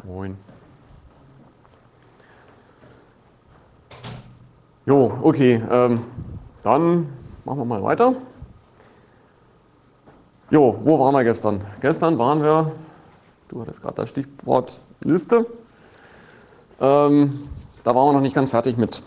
Moin. Jo, okay, dann machen wir mal weiter. Jo, wo waren wir gestern? Gestern waren wir, du hattest gerade das Stichwort Liste, da waren wir noch nicht ganz fertig mit.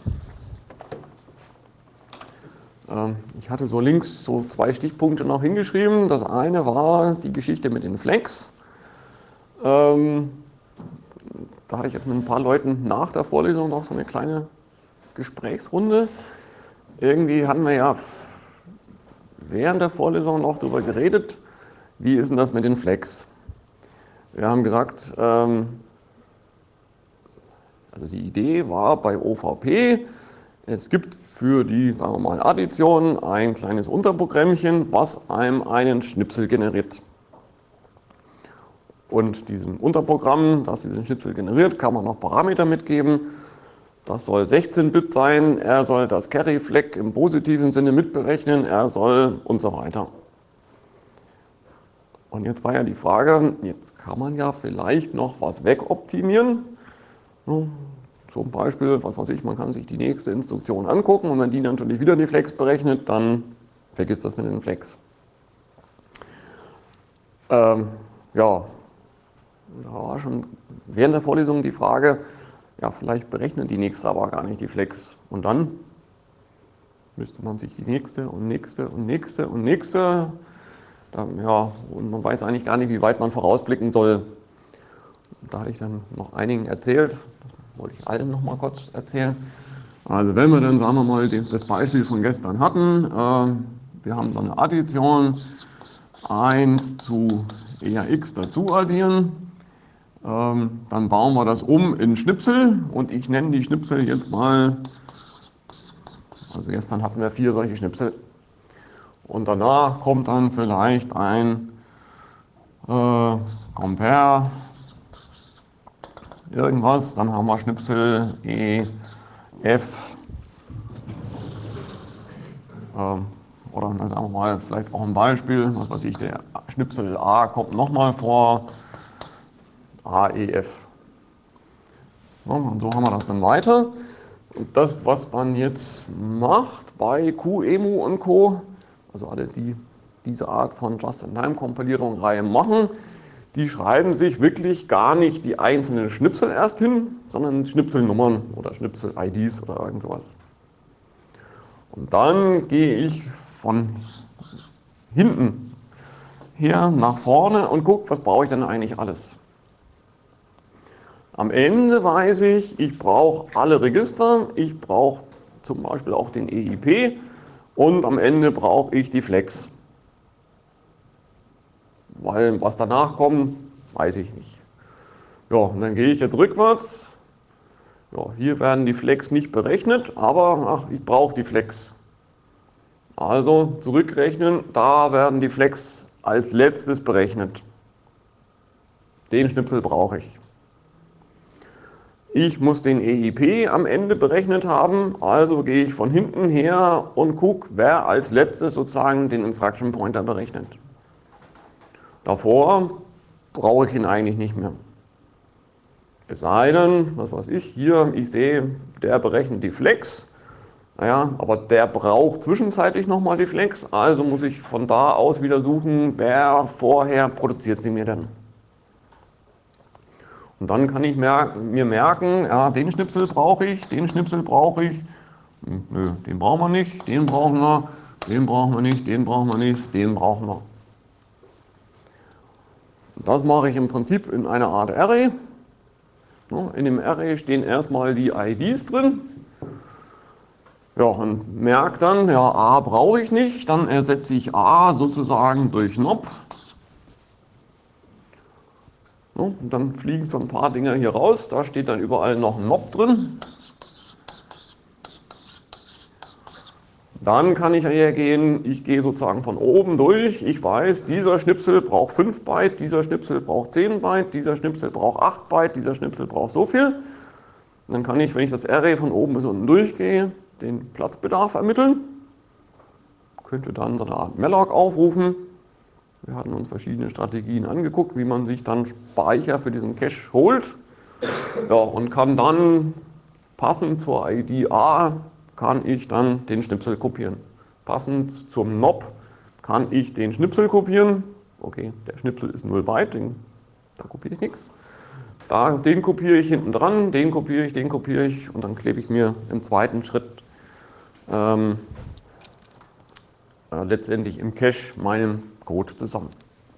Ich hatte so links so 2 Stichpunkte noch hingeschrieben. Das eine war die Geschichte mit den Flags. Da hatte ich jetzt mit ein paar Leuten nach der Vorlesung noch so eine kleine Gesprächsrunde. Irgendwie hatten wir ja während der Vorlesung noch darüber geredet, wie ist denn das mit den Flags? Wir haben gesagt, also die Idee war bei OVP, es gibt für die, sagen wir mal, Addition ein kleines Unterprogrammchen, was einem einen Schnipsel generiert. Und diesem Unterprogramm, das diesen Schnipsel generiert, kann man noch Parameter mitgeben. Das soll 16-Bit sein, er soll das Carry-Flag im positiven Sinne mitberechnen, er soll und so weiter. Und jetzt war ja die Frage, jetzt kann man ja vielleicht noch was wegoptimieren. Zum Beispiel, was weiß ich, man kann sich die nächste Instruktion angucken und wenn die natürlich wieder die Flags berechnet, dann vergisst das mit den Flags. Ja, da war schon während der Vorlesung die Frage, ja, vielleicht berechnet die nächste aber gar nicht die Flags. Und dann müsste man sich die nächste und nächste und nächste und nächste, ja, und man weiß eigentlich gar nicht, wie weit man vorausblicken soll. Da hatte ich dann noch einigen erzählt, das wollte ich allen noch mal kurz erzählen. Also wenn wir dann, sagen wir mal, das Beispiel von gestern hatten, wir haben so eine Addition 1 zu EAX dazu addieren, dann bauen wir das um in Schnipsel und ich nenne die Schnipsel jetzt mal, also gestern hatten wir 4 solche Schnipsel und danach kommt dann vielleicht ein Compare irgendwas, dann haben wir Schnipsel E, F oder dann sagen wir mal vielleicht auch ein Beispiel, was weiß ich, der Schnipsel A kommt nochmal vor, A, E, F. So, und so haben wir das dann weiter. Und das, was man jetzt macht bei QEMU und Co., also alle, die diese Art von Just-in-Time-Kompilierung-Reihe machen, die schreiben sich wirklich gar nicht die einzelnen Schnipsel erst hin, sondern Schnipselnummern oder Schnipsel-IDs oder irgend sowas. Und dann gehe ich von hinten her nach vorne und gucke, was brauche ich denn eigentlich alles. Am Ende weiß ich brauche alle Register, ich brauche zum Beispiel auch den EIP und am Ende brauche ich die Flags. Weil was danach kommt, weiß ich nicht. Ja, und dann gehe ich jetzt rückwärts. Ja, hier werden die Flags nicht berechnet, aber ich brauche die Flags. Also zurückrechnen, da werden die Flags als letztes berechnet. Den Schnipsel brauche ich. Ich muss den EIP am Ende berechnet haben, also gehe ich von hinten her und gucke, wer als letztes sozusagen den Instruction Pointer berechnet. Davor brauche ich ihn eigentlich nicht mehr. Es sei denn, was weiß ich, hier, ich sehe, der berechnet die Flags, naja, aber der braucht zwischenzeitlich nochmal die Flags, also muss ich von da aus wieder suchen, wer vorher produziert sie mir denn. Und dann kann ich mir merken, ja, den Schnipsel brauche ich, den Schnipsel brauche ich, nö, den brauchen wir nicht, den brauchen wir, den brauchen wir nicht, den brauchen wir nicht, den brauchen wir. Und das mache ich im Prinzip in einer Art Array. In dem Array stehen erstmal die IDs drin. Ja, und merke dann, ja, A brauche ich nicht, dann ersetze ich A sozusagen durch NOP. Und dann fliegen so ein paar Dinger hier raus, da steht dann überall noch ein NOP drin. Dann kann ich hergehen, ich gehe sozusagen von oben durch, ich weiß, dieser Schnipsel braucht 5 Byte, dieser Schnipsel braucht 10 Byte, dieser Schnipsel braucht 8 Byte, dieser Schnipsel braucht so viel. Und dann kann ich, wenn ich das Array von oben bis unten durchgehe, den Platzbedarf ermitteln. Könnte dann so eine Art Malloc aufrufen. Wir hatten uns verschiedene Strategien angeguckt, wie man sich dann Speicher für diesen Cache holt. Ja, und kann dann passend zur ID A kann ich dann den Schnipsel kopieren. Passend zum NOP kann ich den Schnipsel kopieren. Okay, der Schnipsel ist 0 Byte, da kopiere ich nichts. Den kopiere ich hinten dran, den kopiere ich und dann klebe ich mir im zweiten Schritt letztendlich im Cache meinen Code zusammen.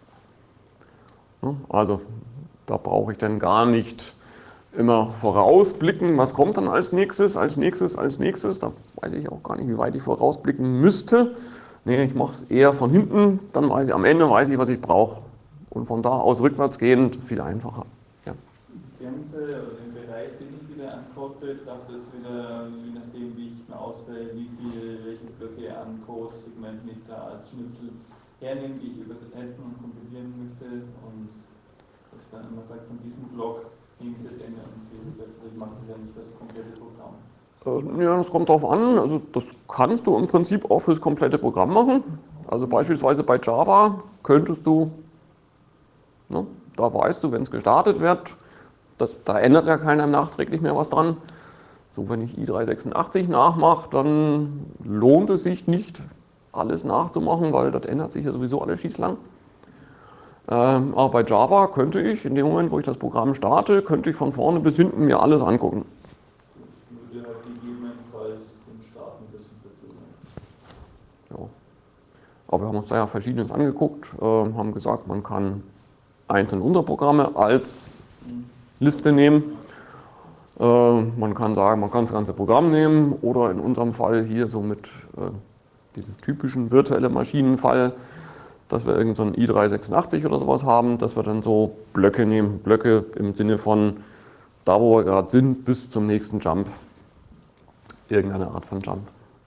Also da brauche ich dann gar nicht immer vorausblicken, was kommt dann als nächstes. Da weiß ich auch gar nicht, wie weit ich vorausblicken müsste. Nee, ich mache es eher von hinten, dann weiß ich, am Ende weiß ich, was ich brauche. Und von da aus rückwärts gehend viel einfacher. Ja. Die Grenze oder den Bereich, den ich wieder an Code betrachte, ist wieder, je nachdem, wie ich mir auswähle, welche Blöcke an Code-Segmenten ich da als Schnipsel hernehme, die ich übersetzen und kompilieren möchte. Und dass ich dann immer sage, von diesem Block nehme ich das Ende und ich mache das ja nicht das komplette Programm. Ja, das kommt darauf an. Also das kannst du im Prinzip auch fürs komplette Programm machen. Also beispielsweise bei Java könntest du, ne, da weißt du, wenn es gestartet wird, da ändert ja keiner nachträglich mehr was dran. So, wenn ich i386 nachmache, dann lohnt es sich nicht, alles nachzumachen, weil das ändert sich ja sowieso alles schießlang. Aber bei Java könnte ich, in dem Moment, wo ich das Programm starte, könnte ich von vorne bis hinten mir alles angucken. Das würde halt gegebenenfalls im Start ein bisschen verzögern. Ja. Aber wir haben uns da ja Verschiedenes angeguckt, haben gesagt, man kann einzelne Unterprogramme als Liste nehmen. Man kann sagen, man kann das ganze Programm nehmen oder in unserem Fall hier so mit dem typischen virtuellen Maschinenfall, dass wir irgend so ein i386 oder sowas haben, dass wir dann so Blöcke nehmen. Blöcke im Sinne von da, wo wir gerade sind, bis zum nächsten Jump. Irgendeine Art von Jump.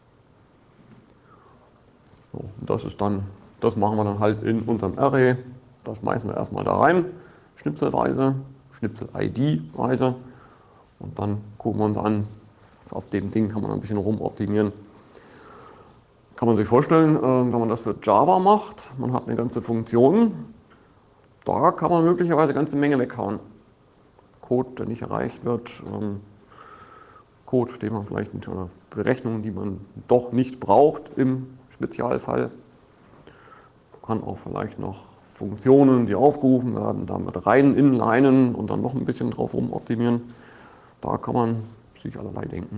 So, das machen wir dann halt in unserem Array. Da schmeißen wir erstmal da rein, schnipselweise, Schnipsel-ID-weise. Und dann gucken wir uns an, auf dem Ding kann man ein bisschen rumoptimieren. Kann man sich vorstellen, wenn man das für Java macht, man hat eine ganze Funktion, da kann man möglicherweise eine ganze Menge weghauen. Code, der nicht erreicht wird, Code, den man vielleicht nicht, oder Berechnungen, die man doch nicht braucht im Spezialfall. Man kann auch vielleicht noch Funktionen, die aufgerufen werden, damit rein inlinen und dann noch ein bisschen drauf rumoptimieren. Da kann man sich allerlei denken.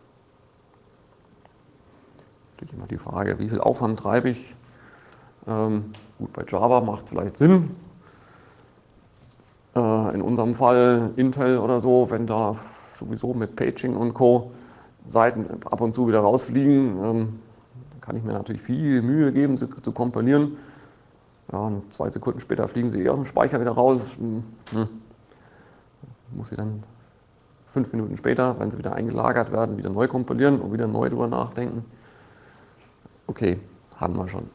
Natürlich immer die Frage, wie viel Aufwand treibe ich? Gut, bei Java macht es vielleicht Sinn. In unserem Fall Intel oder so, wenn da sowieso mit Paging und Co. Seiten ab und zu wieder rausfliegen, kann ich mir natürlich viel Mühe geben, sie zu kompilieren. Ja, und 2 Sekunden später fliegen sie aus dem Speicher wieder raus. Muss sie dann 5 Minuten später, wenn sie wieder eingelagert werden, wieder neu kompilieren und wieder neu drüber nachdenken. Okay, hatten wir schon.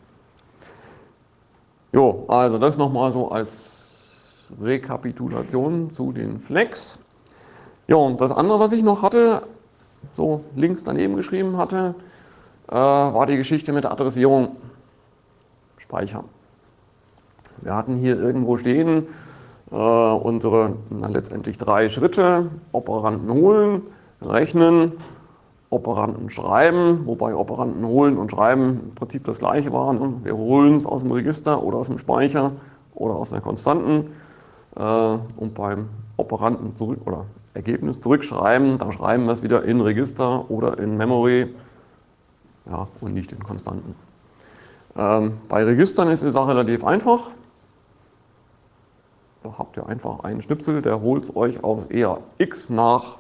Jo, also das nochmal so als Rekapitulation zu den Flex. Ja, und das andere, was ich noch hatte, so links daneben geschrieben hatte, war die Geschichte mit der Adressierung Speicher. Wir hatten hier irgendwo stehen unsere letztendlich 3 Schritte: Operanten holen, rechnen, Operanten schreiben, wobei Operanten holen und schreiben im Prinzip das gleiche waren. Wir holen es aus dem Register oder aus dem Speicher oder aus einer Konstanten und beim Operanten zurück oder Ergebnis zurückschreiben, da schreiben wir es wieder in Register oder in Memory, ja, und nicht in Konstanten. Bei Registern ist die Sache relativ einfach. Da habt ihr einfach einen Schnipsel, der holt es euch aus EAX nach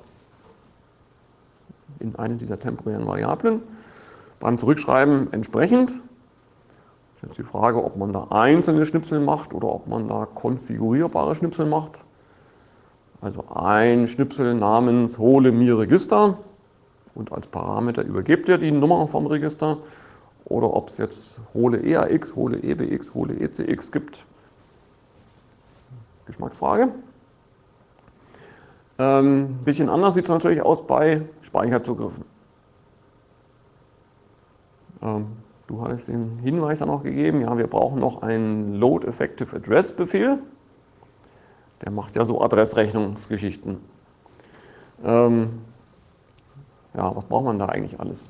in eine dieser temporären Variablen. Beim Zurückschreiben entsprechend. Jetzt die Frage, ob man da einzelne Schnipsel macht oder ob man da konfigurierbare Schnipsel macht. Also ein Schnipsel namens hole mir Register und als Parameter übergebt ihr die Nummer vom Register. Oder ob es jetzt hole EAX, hole EBX, hole ECX gibt. Geschmacksfrage. Bisschen anders sieht es natürlich aus bei Speicherzugriffen. Du hattest den Hinweis dann noch gegeben, ja, wir brauchen noch einen Load Effective Address Befehl. Der macht ja so Adressrechnungsgeschichten. Ja, was braucht man da eigentlich alles?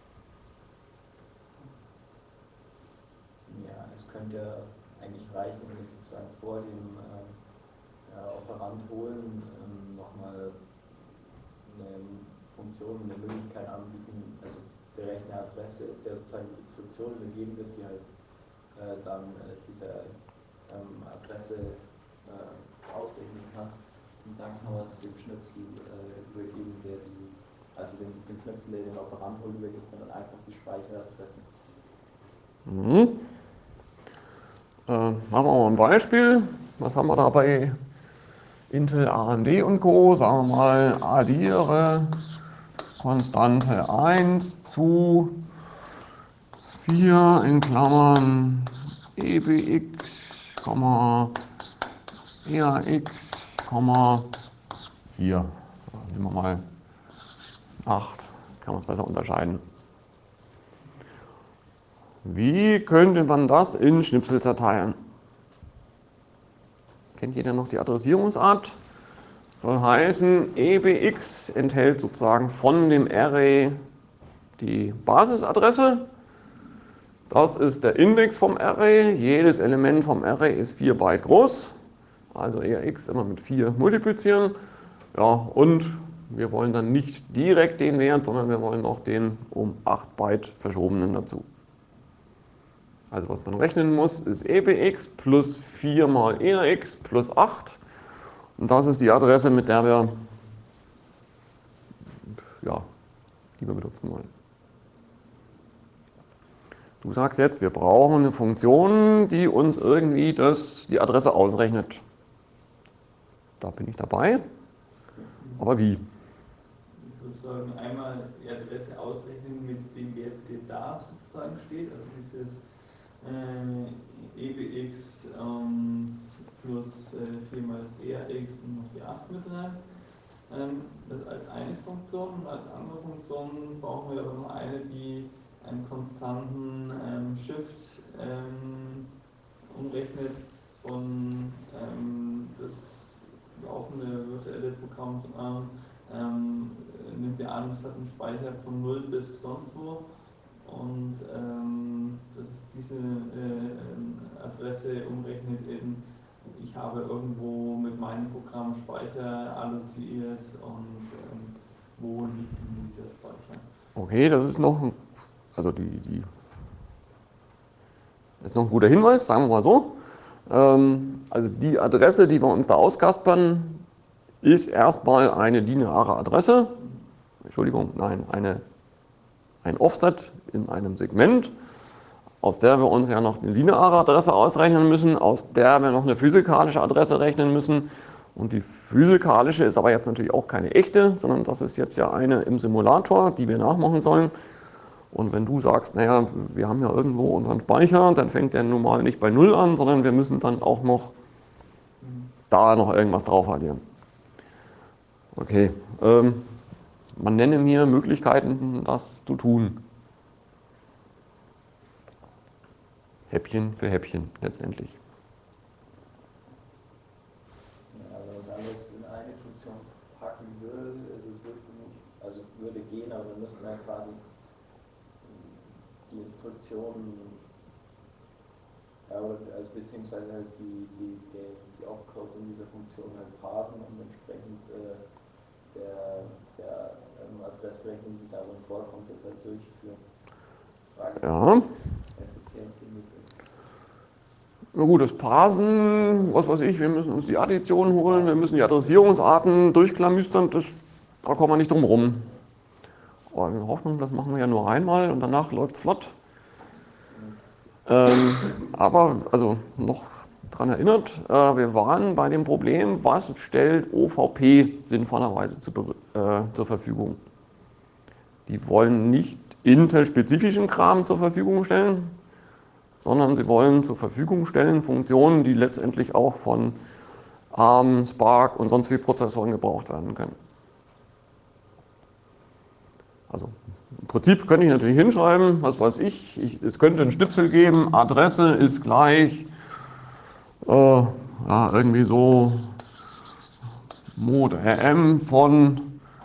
Ja, es könnte ja eigentlich reichen, wenn wir sozusagen vor dem Operand holen nochmal eine Funktion, eine Möglichkeit anbieten, also berechne Adresse, der sozusagen die Instruktion übergeben wird, die halt dann diese Adresse ausrechnen kann. Und dann kann man es dem Schnipsel übergeben, der also dem Schnipsel, der den Operand holt, übergibt man dann einfach die Speicheradresse. Mhm. Machen wir mal ein Beispiel. Was haben wir da bei Intel, AMD und Co.? Sagen wir mal, addiere Konstante 1 zu 4 in Klammern EBX, EAX, 4. Nehmen wir mal 8, kann man es besser unterscheiden. Wie könnte man das in Schnipsel zerteilen? Kennt jeder noch die Adressierungsart? Soll heißen, EBX enthält sozusagen von dem Array die Basisadresse. Das ist der Index vom Array. Jedes Element vom Array ist 4 Byte groß. Also EAX immer mit 4 multiplizieren. Ja, und wir wollen dann nicht direkt den Wert, sondern wir wollen auch den um 8 Byte verschobenen dazu. Also was man rechnen muss, ist EBX plus 4 mal EAX plus 8. Und das ist die Adresse, mit der wir, die wir benutzen wollen. Du sagst jetzt, wir brauchen eine Funktion, die uns irgendwie die Adresse ausrechnet. Da bin ich dabei. Aber wie? Ich würde sagen, einmal die Adresse ausrechnen mit dem Wert, der da sozusagen steht, also dieses EBX plus 4 mal das EAX und noch die 8 mit rein. Das als eine Funktion, und als andere Funktion brauchen wir aber noch eine, die einen konstanten Shift umrechnet von das laufende virtuelle Programm nimmt ja an, es hat einen Speicher von 0 bis sonst wo. Und das ist diese Adresse umrechnet in, ich habe irgendwo mit meinem Programm Speicher alloziert und wo liegt dieser Speicher. Okay, das ist noch, das ist noch ein guter Hinweis, sagen wir mal so. Also die Adresse, die wir uns da auskaspern, ist erstmal eine lineare Adresse. Ein Offset in einem Segment, aus der wir uns ja noch eine lineare Adresse ausrechnen müssen, aus der wir noch eine physikalische Adresse rechnen müssen. Und die physikalische ist aber jetzt natürlich auch keine echte, sondern das ist jetzt ja eine im Simulator, die wir nachmachen sollen. Und wenn du sagst, naja, wir haben ja irgendwo unseren Speicher, dann fängt der nun mal nicht bei 0 an, sondern wir müssen dann auch noch da noch irgendwas drauf addieren. Okay, man nenne mir Möglichkeiten, das zu tun. Häppchen für Häppchen letztendlich. Ja, wenn man es anders in eine Funktion packen würde, ist es wirklich nicht, also würde gehen, aber dann müsste man ja quasi die Instruktionen, also beziehungsweise halt die Opcodes in dieser Funktion halt parsen und entsprechend der Adressberechnung, die darin vorkommt, das halt durchführen. Frage ist, Ja. Effizient genug ist. Na gut, das Parsen, was weiß ich, wir müssen uns die Addition holen, wir müssen die Adressierungsarten durchklamüstern, da kommen wir nicht drum rum. Aber in Hoffnung, das machen wir ja nur einmal und danach läuft es flott. Aber, also noch daran erinnert, wir waren bei dem Problem, was stellt OVP sinnvollerweise zur Verfügung. Die wollen nicht Intel-spezifischen Kram zur Verfügung stellen, sondern sie wollen zur Verfügung stellen Funktionen, die letztendlich auch von ARM, Spark und sonst wie Prozessoren gebraucht werden können. Also im Prinzip könnte ich natürlich hinschreiben, was weiß ich, es könnte einen Schnipsel geben, Adresse ist gleich irgendwie so mod rm von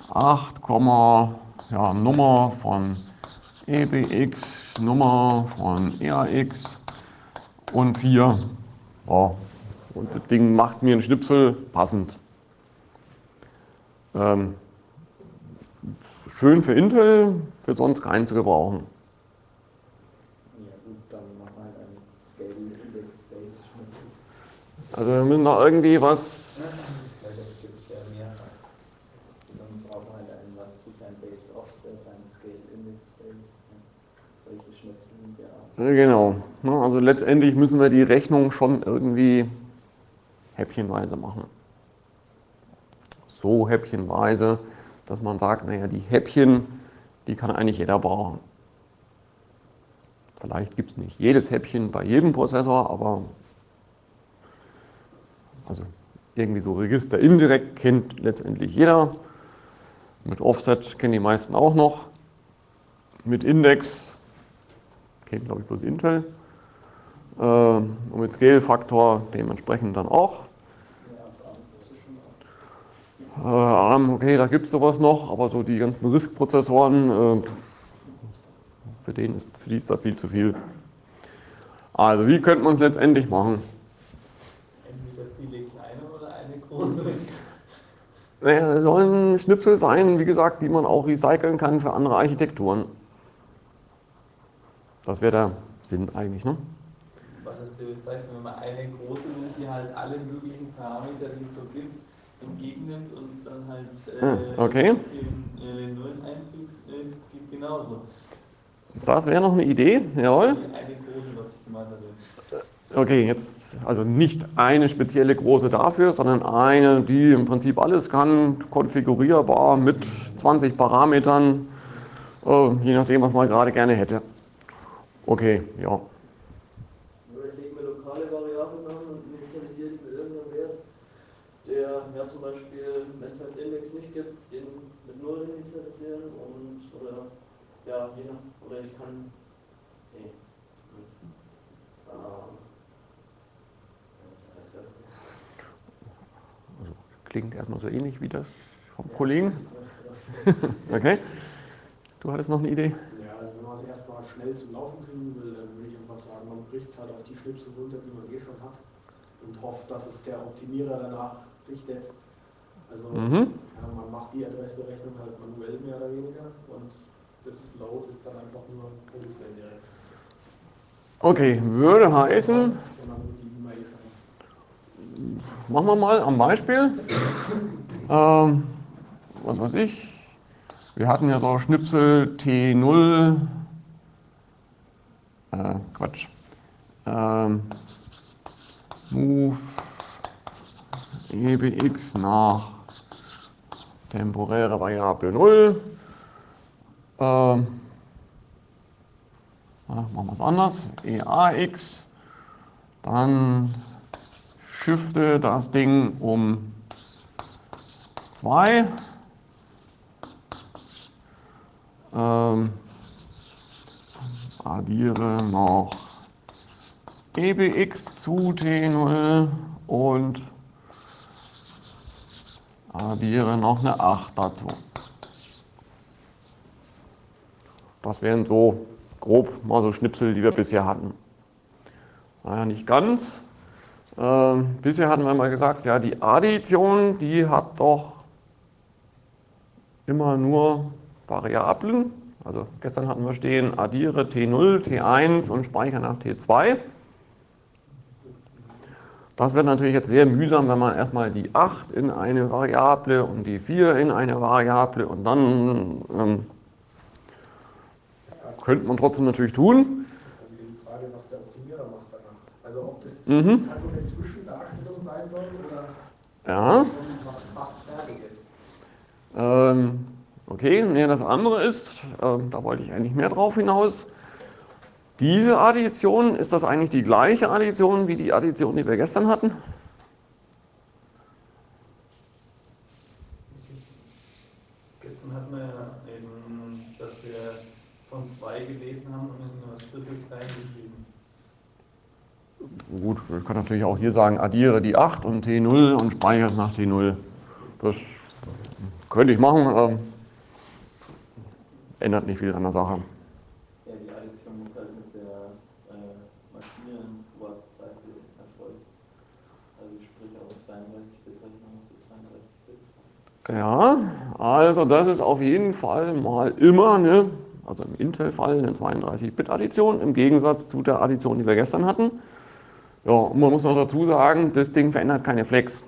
8, ja, Nummer von EBX, Nummer von EAX und 4. Ja, und das Ding macht mir einen Schnipsel passend. Schön für Intel, für sonst keinen zu gebrauchen. Ja gut, dann machen wir halt einen Scale-Index-Space. Also wir müssen da irgendwie was. Weil das gibt es ja mehrfach. Dann brauchen wir halt einen, was sich ein Base-Offset, ein Scale-Index-Space. Solche Schnipsel in der Art. Genau. Also letztendlich müssen wir die Rechnung schon irgendwie häppchenweise machen. So häppchenweise, dass man sagt, naja, die Häppchen, die kann eigentlich jeder brauchen. Vielleicht gibt es nicht jedes Häppchen bei jedem Prozessor, aber also irgendwie so Register indirekt kennt letztendlich jeder. Mit Offset kennen die meisten auch noch. Mit Index kennt, glaube ich, bloß Intel. Und mit Scale-Faktor dementsprechend dann auch. ARM, okay, da gibt es sowas noch, aber so die ganzen RISC-Prozessoren, für die ist das viel zu viel. Also, wie könnte man es letztendlich machen? Entweder viele kleine oder eine große. Naja, es sollen Schnipsel sein, wie gesagt, die man auch recyceln kann für andere Architekturen. Das wäre der Sinn eigentlich, ne? Was das recyceln, wenn man eine große nimmt, die halt alle möglichen Parameter, die es so gibt, entgegennimmt und dann halt okay. in Nullen einfügt, es geht genauso. Das wäre noch eine Idee, jawohl. Eine große, was ich gemeint hatte. Okay, jetzt also nicht eine spezielle große dafür, sondern eine, die im Prinzip alles kann, konfigurierbar mit 20 Parametern, je nachdem, was man gerade gerne hätte. Okay, ja. Ich lege mir lokale Variablen an und initialisiere die mit irgendeinem Wert, der ja zum Beispiel, wenn es halt einen Index nicht gibt, den mit 0 initialisieren und oder ja, je nach, oder ich kann, nee, das heißt ja. Also, klingt erstmal so ähnlich wie das vom Kollegen. Okay. Du hattest noch eine Idee? Ja, also wenn man es erstmal schnell zum Laufen kriegen will, dann würde ich einfach sagen, man bricht es halt auf die Schnipsel runter, die man eh schon hat und hofft, dass es der Optimierer danach richtet. Also ja, man macht die Adressberechnung halt manuell mehr oder weniger und das Load ist dann einfach nur Punkt direkt. Okay, würde heißen, Sondern nur die, die man eh schon hat. machen wir mal am Beispiel. Was weiß ich. Wir hatten ja so Schnipsel T0, Move EBX nach temporäre Variable 0. Machen wir es anders. EAX. Dann shifte das Ding um 2. Addiere noch EBX zu T0 und addiere noch eine 8 dazu. Das wären so grob mal so Schnipsel, die wir bisher hatten. Naja, nicht ganz. Bisher hatten wir mal gesagt, ja, die Addition, die hat doch immer nur Variablen. Also gestern hatten wir stehen, addiere T0, T1 und speichere nach T2. Das wird natürlich jetzt sehr mühsam, wenn man erstmal die 8 in eine Variable und die 4 in eine Variable und dann könnte man trotzdem natürlich tun. Das ist dann die Frage, was der Optimierer macht danach. Also ob das also eine Zwischendarstellung sein soll oder Ja. was fast fertig ist. Okay, nee, das andere ist, da wollte ich eigentlich mehr drauf hinaus. Diese Addition, ist das eigentlich die gleiche Addition wie die Addition, die wir gestern hatten? Gestern hatten wir ja eben, dass wir von 2 gelesen haben und dann nur das dritte klein geschrieben. Gut, ich kann natürlich auch hier sagen, addiere die 8 und T0 und speichere nach T0. Das könnte ich machen, ändert nicht viel an der Sache. Ja, die Addition muss halt mit der maschinellen Wortseite erfolgen. Also sprich aus 32 Bit Rechnung muss die 32 Bit sein. Ja, also das ist auf jeden Fall mal immer eine, also im Intel-Fall eine 32-Bit-Addition, im Gegensatz zu der Addition, die wir gestern hatten. Ja, und man muss noch dazu sagen, das Ding verändert keine Flex.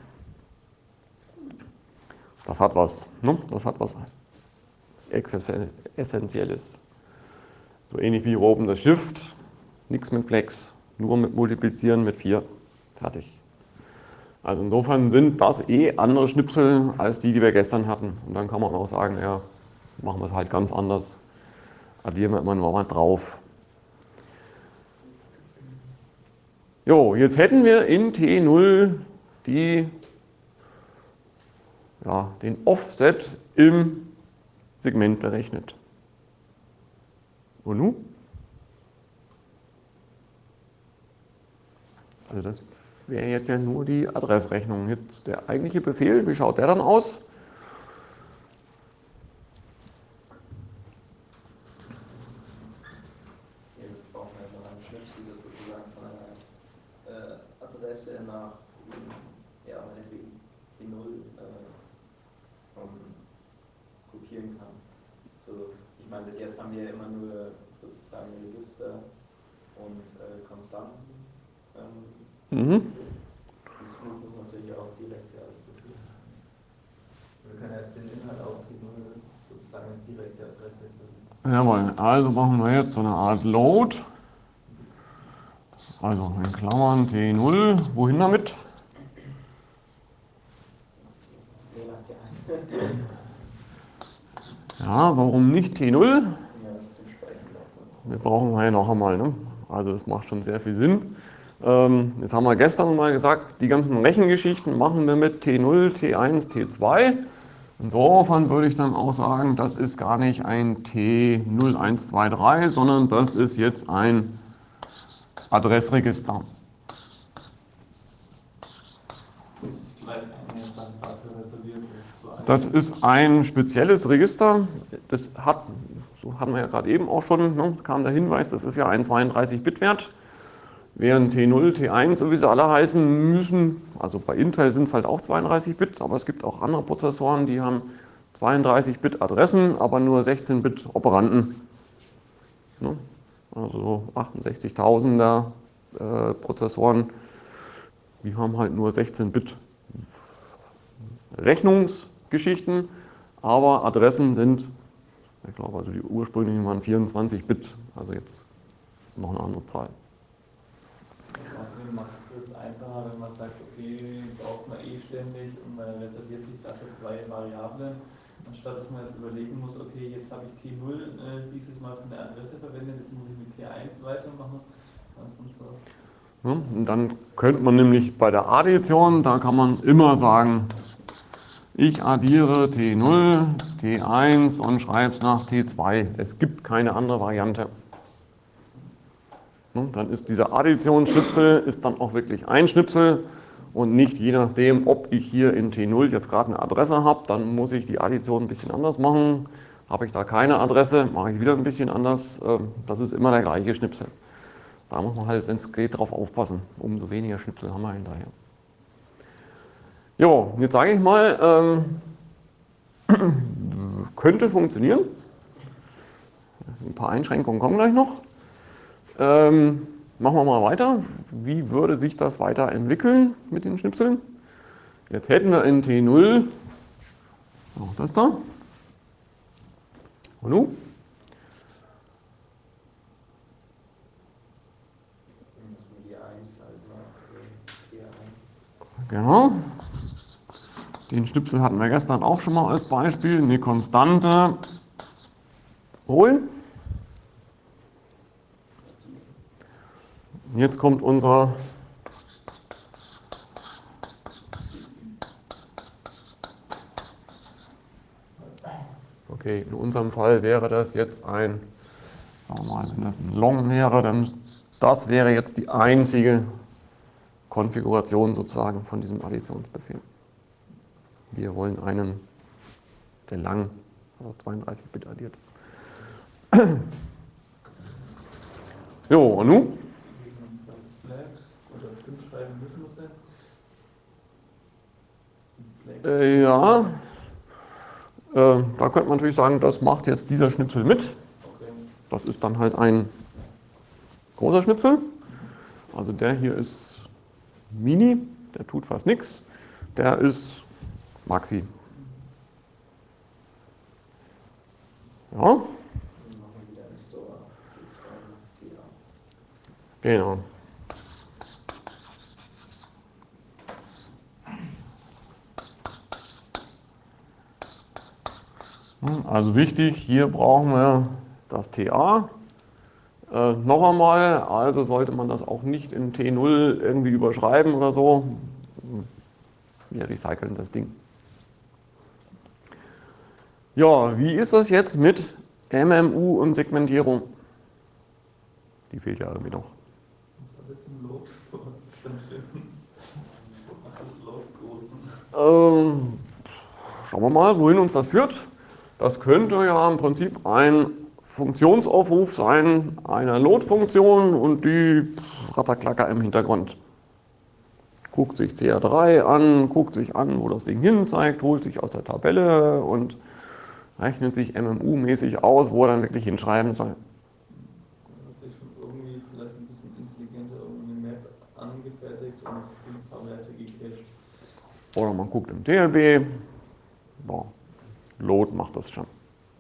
Das hat was, ne? Das hat was Essentielles. So ähnlich wie hier oben das Shift, nichts mit Flex, nur mit Multiplizieren mit 4, fertig. Also insofern sind das andere Schnipsel als die, die wir gestern hatten. Und dann kann man auch sagen, ja, machen wir es halt ganz anders. Addieren wir immer nur mal drauf. Jo, jetzt hätten wir in T0 den Offset im Segment berechnet. Und nun? Also das wäre jetzt ja nur die Adressrechnung. Jetzt der eigentliche Befehl, wie schaut der dann aus? Hier brauchen wir noch einen Schnipsel, das sozusagen von einer Adresse nach meinetwegen T0 kopieren kann. So, ich meine, bis jetzt haben wir immer nur sozusagen Register und Konstanten. Das muss natürlich auch direkt adressieren. Wir können jetzt den Inhalt aus T0 sozusagen als direkte Adresse verwenden. Jawohl, also machen wir jetzt so eine Art Load. Also in Klammern T0, wohin damit? Ja, warum nicht T0? Wir brauchen hier noch einmal, ne? Also das macht schon sehr viel Sinn. Jetzt haben wir gestern mal gesagt, die ganzen Rechengeschichten machen wir mit T0, T1, T2. Insofern würde ich dann auch sagen, das ist gar nicht ein T0123, sondern das ist jetzt ein Adressregister. Das ist ein spezielles Register. Das hat, so hatten wir ja gerade eben auch schon, ne, kam der Hinweis, das ist ja ein 32-Bit-Wert. Während T0, T1, so wie sie alle heißen, müssen, also bei Intel sind es halt auch 32-Bit, aber es gibt auch andere Prozessoren, die haben 32-Bit-Adressen, aber nur 16-Bit-Operanten. Ne? Also 68.000er Prozessoren, die haben halt nur 16-Bit Rechnungsgeschichten, aber Adressen sind, ich glaube, also die ursprünglichen waren 24-Bit, also jetzt noch eine andere Zahl. Außerdem macht es das einfacher, wenn man sagt, okay, braucht man ständig und man reserviert sich dafür zwei Variablen, anstatt dass man jetzt überlegen muss, okay, jetzt habe ich T0 dieses Mal von der Adresse verwendet, jetzt muss ich mit T1 weitermachen, sonst was. Ja, und dann könnte man nämlich bei der Addition, da kann man immer sagen, ich addiere T0, T1 und schreibe es nach T2. Es gibt keine andere Variante. Dann ist dieser Additionsschnipsel ist dann auch wirklich ein Schnipsel und nicht je nachdem, ob ich hier in T0 jetzt gerade eine Adresse habe, dann muss ich die Addition ein bisschen anders machen. Habe ich da keine Adresse, mache ich es wieder ein bisschen anders. Das ist immer der gleiche Schnipsel. Da muss man halt, wenn es geht, drauf aufpassen. Umso weniger Schnipsel haben wir hinterher. Jo, jetzt sage ich mal, könnte funktionieren. Ein paar Einschränkungen kommen gleich noch. Machen wir mal weiter. Wie würde sich das weiterentwickeln mit den Schnipseln? Jetzt hätten wir in T0 auch das da. Und nun? Genau. Den Schnipsel hatten wir gestern auch schon mal als Beispiel. Eine Konstante holen. Jetzt kommt unser in unserem Fall wäre das jetzt ein, sagen wir mal, wenn das ein Long wäre, dann das wäre jetzt die einzige Konfiguration sozusagen von diesem Additionsbefehl. Wir wollen einen der lang, also 32 Bit addiert. Jo, und nun? Wegen Flags oder Printschreiben müssen wir sein. Ja, da könnte man natürlich sagen, das macht jetzt dieser Schnipsel mit. Okay. Das ist dann halt ein großer Schnipsel. Also der hier ist Mini, der tut fast nichts. Der ist Maxi. Ja, Dann machen wir wieder einen Store. genau. Also wichtig, hier brauchen wir das TA. Noch einmal, also sollte man das auch nicht in T0 irgendwie überschreiben oder so. Wir recyceln das Ding. Ja, wie ist das jetzt mit MMU und Segmentierung? Die fehlt ja irgendwie noch. Was hat jetzt im Load stattfinden? Macht das Load großen? Schauen wir mal, wohin uns das führt. Das könnte ja im Prinzip ein Funktionsaufruf sein, einer Load-Funktion und die Ratterklacker im Hintergrund. Guckt sich CR3 an, guckt sich an, wo das Ding hin zeigt, holt sich aus der Tabelle und rechnet sich MMU-mäßig aus, wo er dann wirklich hinschreiben soll. Hat sich schon irgendwie vielleicht ein bisschen intelligenter irgendwie eine Map angefertigt und es sind ein paar Werte gecached. Oder man guckt im TLB. Boah, Load macht das schon.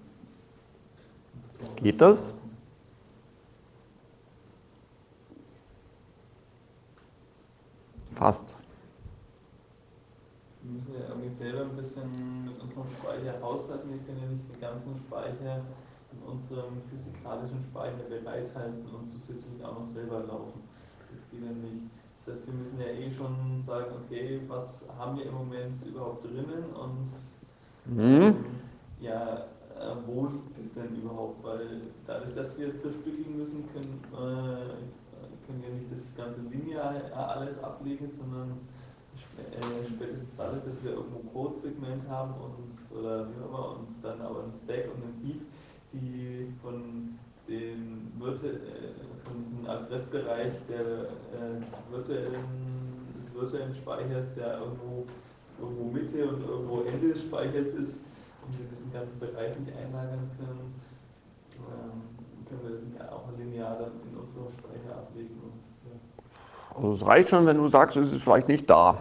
Geht das? Fast. Wir müssen ja irgendwie selber ein bisschen mit unserem Speicher haushalten. Wir können ja nicht den ganzen Speicher in unserem physikalischen Speicher bereithalten und zusätzlich auch noch selber laufen. Das geht ja nicht. Das heißt, wir müssen ja eh schon sagen, okay, was haben wir im Moment überhaupt drinnen und ja, wo liegt es denn überhaupt? Weil dadurch, dass wir zerstückeln müssen, können wir nicht das ganze linear alles ablegen, sondern spätestens dadurch, dass wir irgendwo ein Codesegment haben oder wie auch immer, und dann aber ein Stack und ein Heap, die von dem Adressbereich des virtuellen Speichers ja irgendwo Mitte und irgendwo Ende des Speichers ist und wir diesen ganzen Bereich nicht einlagern können, können wir das nicht auch linear dann in unserem Speicher ablegen. Und, ja. Also es reicht schon, wenn du sagst, es ist vielleicht nicht da.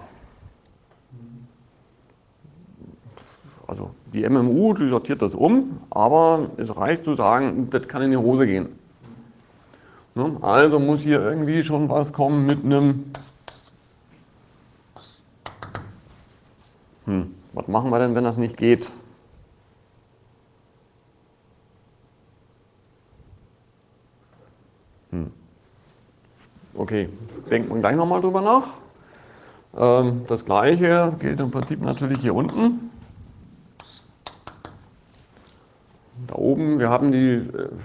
Also die MMU, die sortiert das um, aber es reicht zu sagen, das kann in die Hose gehen. Ne? Also muss hier irgendwie schon was kommen mit einem... Was machen wir denn, wenn das nicht geht? Okay, denkt man gleich nochmal drüber nach. Das gleiche gilt im Prinzip natürlich hier unten. Da oben, wir haben die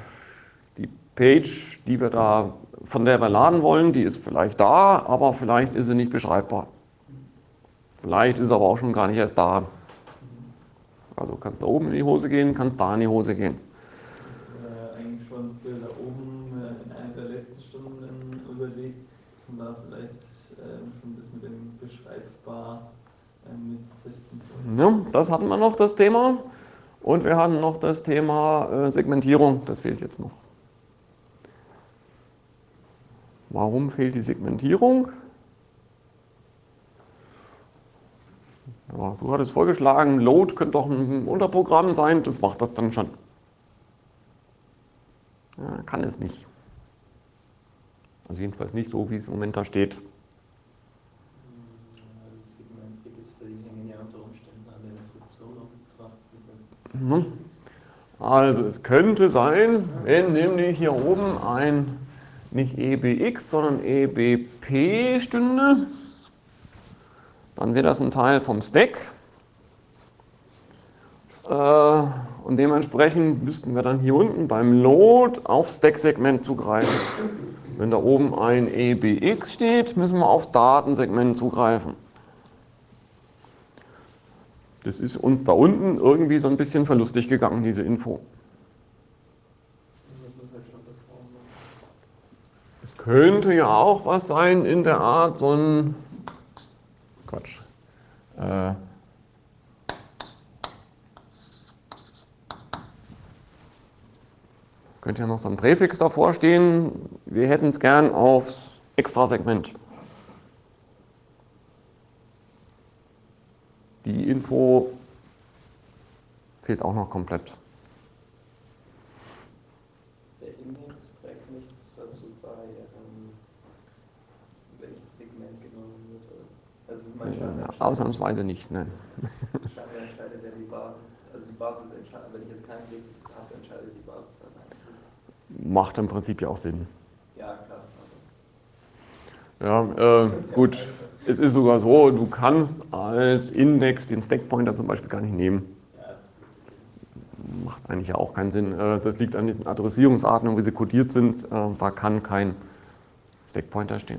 Page, von der wir laden wollen, die ist vielleicht da, aber vielleicht ist sie nicht beschreibbar. Vielleicht ist sie aber auch schon gar nicht erst da. Also kannst da oben in die Hose gehen, kannst da in die Hose gehen. Eigentlich schon für da oben in einer der letzten Stunden überlegt, dass man da vielleicht schon das mit dem beschreibbar mit testen soll. Ja, das hatten wir noch, das Thema. Und wir hatten noch das Thema Segmentierung, das fehlt jetzt noch. Warum fehlt die Segmentierung? Ja, du hattest vorgeschlagen, Load könnte doch ein Unterprogramm sein, das macht das dann schon. Ja, kann es nicht. Also jedenfalls nicht so, wie es im Moment da steht. Das Segment Register, die hängen ja unter Umständen an der Instruktion noch betrachtet. Also es könnte sein, wenn nämlich hier oben ein nicht EBX, sondern EBP stünde, dann wäre das ein Teil vom Stack. Und dementsprechend müssten wir dann hier unten beim Load auf Stack-Segment zugreifen. Wenn da oben ein EBX steht, müssen wir aufs Datensegment zugreifen. Das ist uns da unten irgendwie so ein bisschen verlustig gegangen, diese Info. Es könnte ja auch was sein in der Art, so ein Quatsch. Könnte ja noch so ein Präfix davor stehen. Wir hätten es gern aufs Extrasegment. Die Info fehlt auch noch komplett. Der Index trägt nichts dazu bei, welches Segment genommen wird. Also man Ausnahmsweise nicht, nein. scheinbar entscheidet ja die Basis. Also die Basis entscheidet, wenn ich jetzt keinen Präfix habe, entscheidet die Basis dann eigentlich. Macht im Prinzip ja auch Sinn. Ja, klar. Ja, gut. Es ist sogar so, du kannst als Index den Stackpointer zum Beispiel gar nicht nehmen. Macht eigentlich ja auch keinen Sinn. Das liegt an diesen Adressierungsarten, wie sie kodiert sind. Da kann kein Stackpointer stehen.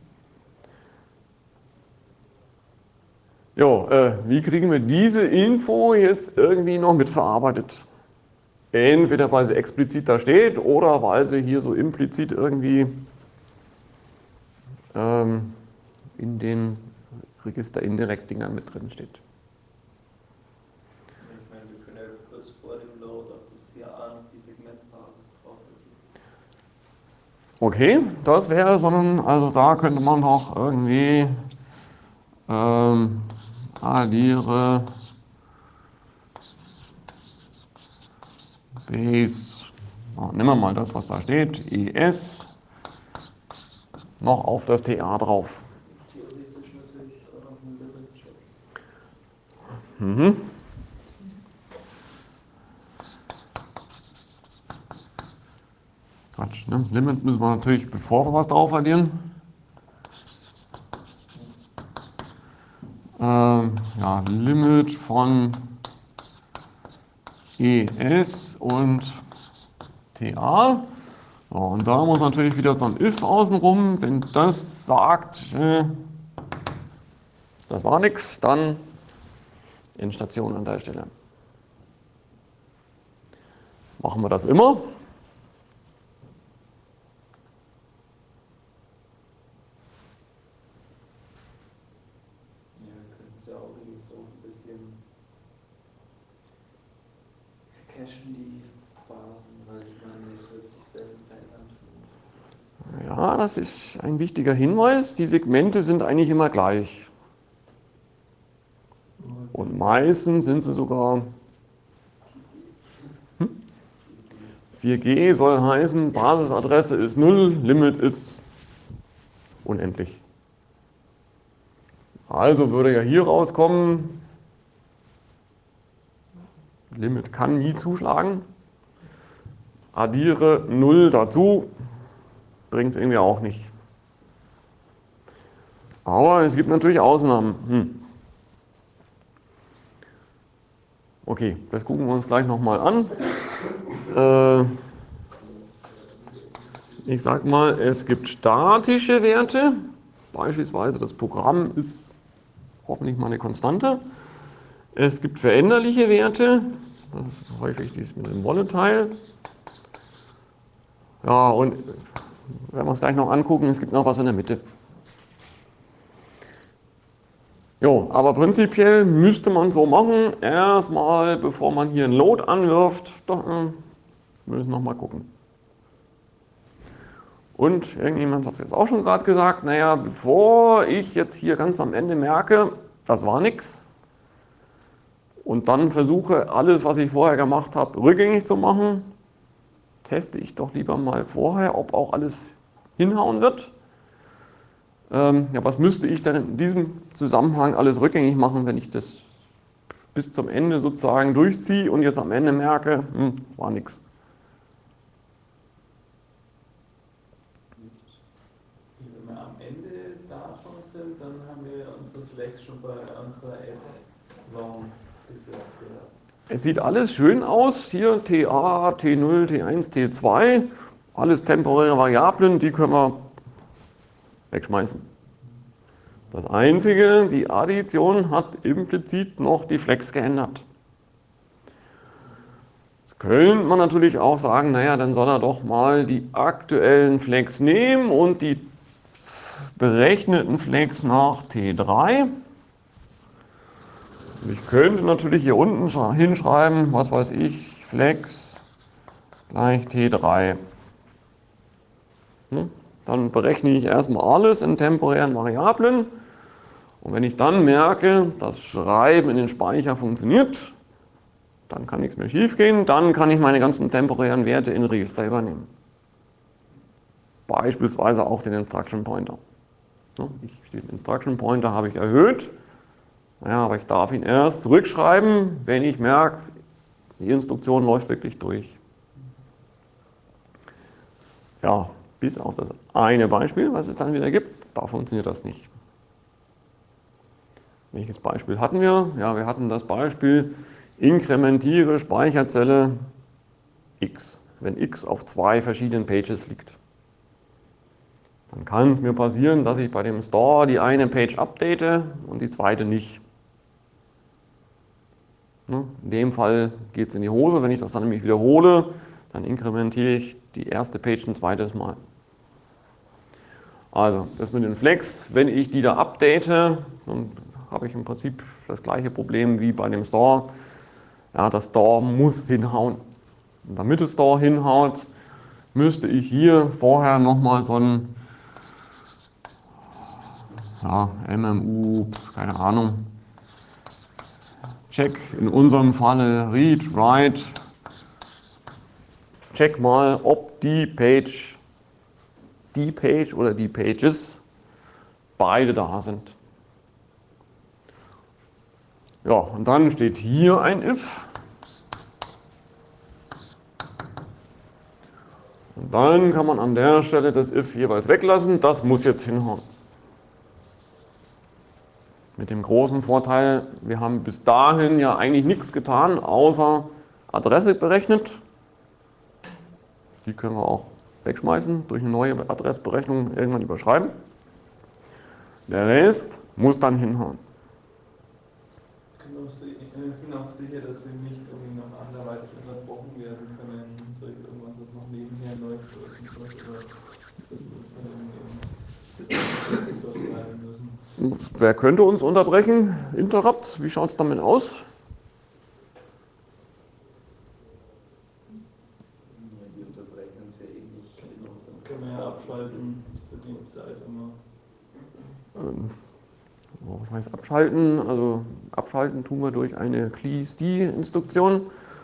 Jo, wie kriegen wir diese Info jetzt irgendwie noch mitverarbeitet? Entweder weil sie explizit da steht oder weil sie hier so implizit irgendwie in den Register Indirekt-Dingern mit drin steht. Ich meine, wir können ja kurz vor dem Load auf das TA noch die Segmentbasis drauflegen. Okay, das wäre so ein, also da könnte man noch irgendwie addiere Base, nehmen wir mal das, was da steht, ES, noch auf das TA drauf. Theoretisch natürlich auch noch ein Limit-Check. Mhm. Quatsch, ne? Limit müssen wir natürlich, bevor wir was drauf addieren. Ja, Limit von ES und TA. So, und da muss natürlich wieder so ein if außenrum. Wenn das sagt, das war nichts, dann Endstation an der Stelle. Machen wir das immer. Ja, wir könnten es ja auch irgendwie so ein bisschen cachen, die Basen, weil ich meine, es wird sich selten verändern. Ja, das ist ein wichtiger Hinweis. Die Segmente sind eigentlich immer gleich. Und meistens sind sie sogar 4G soll heißen, Basisadresse ist 0, Limit ist unendlich. Also würde ja hier rauskommen, Limit kann nie zuschlagen. Addiere 0 dazu, bringt es irgendwie auch nicht. Aber es gibt natürlich Ausnahmen. Okay, das gucken wir uns gleich nochmal an. Ich sag mal, es gibt statische Werte. Beispielsweise das Programm ist hoffentlich mal eine Konstante. Es gibt veränderliche Werte. Das ist häufig dies mit dem Volatile. Ja, und wenn wir uns gleich noch angucken, es gibt noch was in der Mitte. Jo, aber prinzipiell müsste man so machen, erstmal, bevor man hier einen Load anwirft, müssen wir noch mal gucken. Und irgendjemand hat es jetzt auch schon gerade gesagt, naja, bevor ich jetzt hier ganz am Ende merke, das war nichts, und dann versuche, alles, was ich vorher gemacht habe, rückgängig zu machen, teste ich doch lieber mal vorher, ob auch alles hinhauen wird. Ja, was müsste ich denn in diesem Zusammenhang alles rückgängig machen, wenn ich das bis zum Ende sozusagen durchziehe und jetzt am Ende merke, war nichts. Wenn wir am Ende da schon sind, dann haben wir unsere Flex schon bei unserer Add-Long gesetzt. Ja. Es sieht alles schön aus, hier TA, T0, T1, T2, alles temporäre Variablen, die können wir wegschmeißen. Das Einzige, die Addition hat implizit noch die Flex geändert. Jetzt könnte man natürlich auch sagen, naja, dann soll er doch mal die aktuellen Flex nehmen und die berechneten Flex nach T3. Ich könnte natürlich hier unten hinschreiben, was weiß ich, Flex gleich T3. Dann berechne ich erstmal alles in temporären Variablen. Und wenn ich dann merke, das Schreiben in den Speicher funktioniert, dann kann nichts mehr schief gehen, dann kann ich meine ganzen temporären Werte in Register übernehmen. Beispielsweise auch den Instruction Pointer. Den Instruction Pointer habe ich erhöht, ja, aber ich darf ihn erst zurückschreiben, wenn ich merke, die Instruktion läuft wirklich durch. Ja, bis auf das eine Beispiel, was es dann wieder gibt, da funktioniert das nicht. Welches Beispiel hatten wir? Ja, wir hatten das Beispiel, inkrementiere Speicherzelle x, wenn x auf 2 verschiedenen Pages liegt. Dann kann es mir passieren, dass ich bei dem Store die eine Page update und die zweite nicht. In dem Fall geht es in die Hose, wenn ich das dann nämlich wiederhole, dann inkrementiere ich die erste Page ein zweites Mal. Also das mit den Flex, wenn ich die da update, dann habe ich im Prinzip das gleiche Problem wie bei dem Store. Ja, das Store muss hinhauen. Und damit das Store hinhaut, müsste ich hier vorher nochmal so ein MMU, keine Ahnung, Check, in unserem Falle Read, Write, check mal, ob die Page oder die Pages beide da sind. Ja, und dann steht hier ein if. Und dann kann man an der Stelle das if jeweils weglassen, das muss jetzt hinhauen. Mit dem großen Vorteil, wir haben bis dahin ja eigentlich nichts getan, außer Adresse berechnet. Die können wir auch wegschmeißen, durch eine neue Adressberechnung irgendwann überschreiben. Der Rest muss dann hinhauen. Wir sind auch sicher, dass wir nicht irgendwie noch anderweitig unterbrochen werden können durch irgendwas, was noch nebenher läuft oder müssen. Wer könnte uns unterbrechen? Interrupt, wie schaut es damit aus? Die unterbrechen uns ja eh nicht in unserem Können wir ja abschalten für die Zeit immer. Was heißt abschalten? Also abschalten tun wir durch eine cleast-instruktion.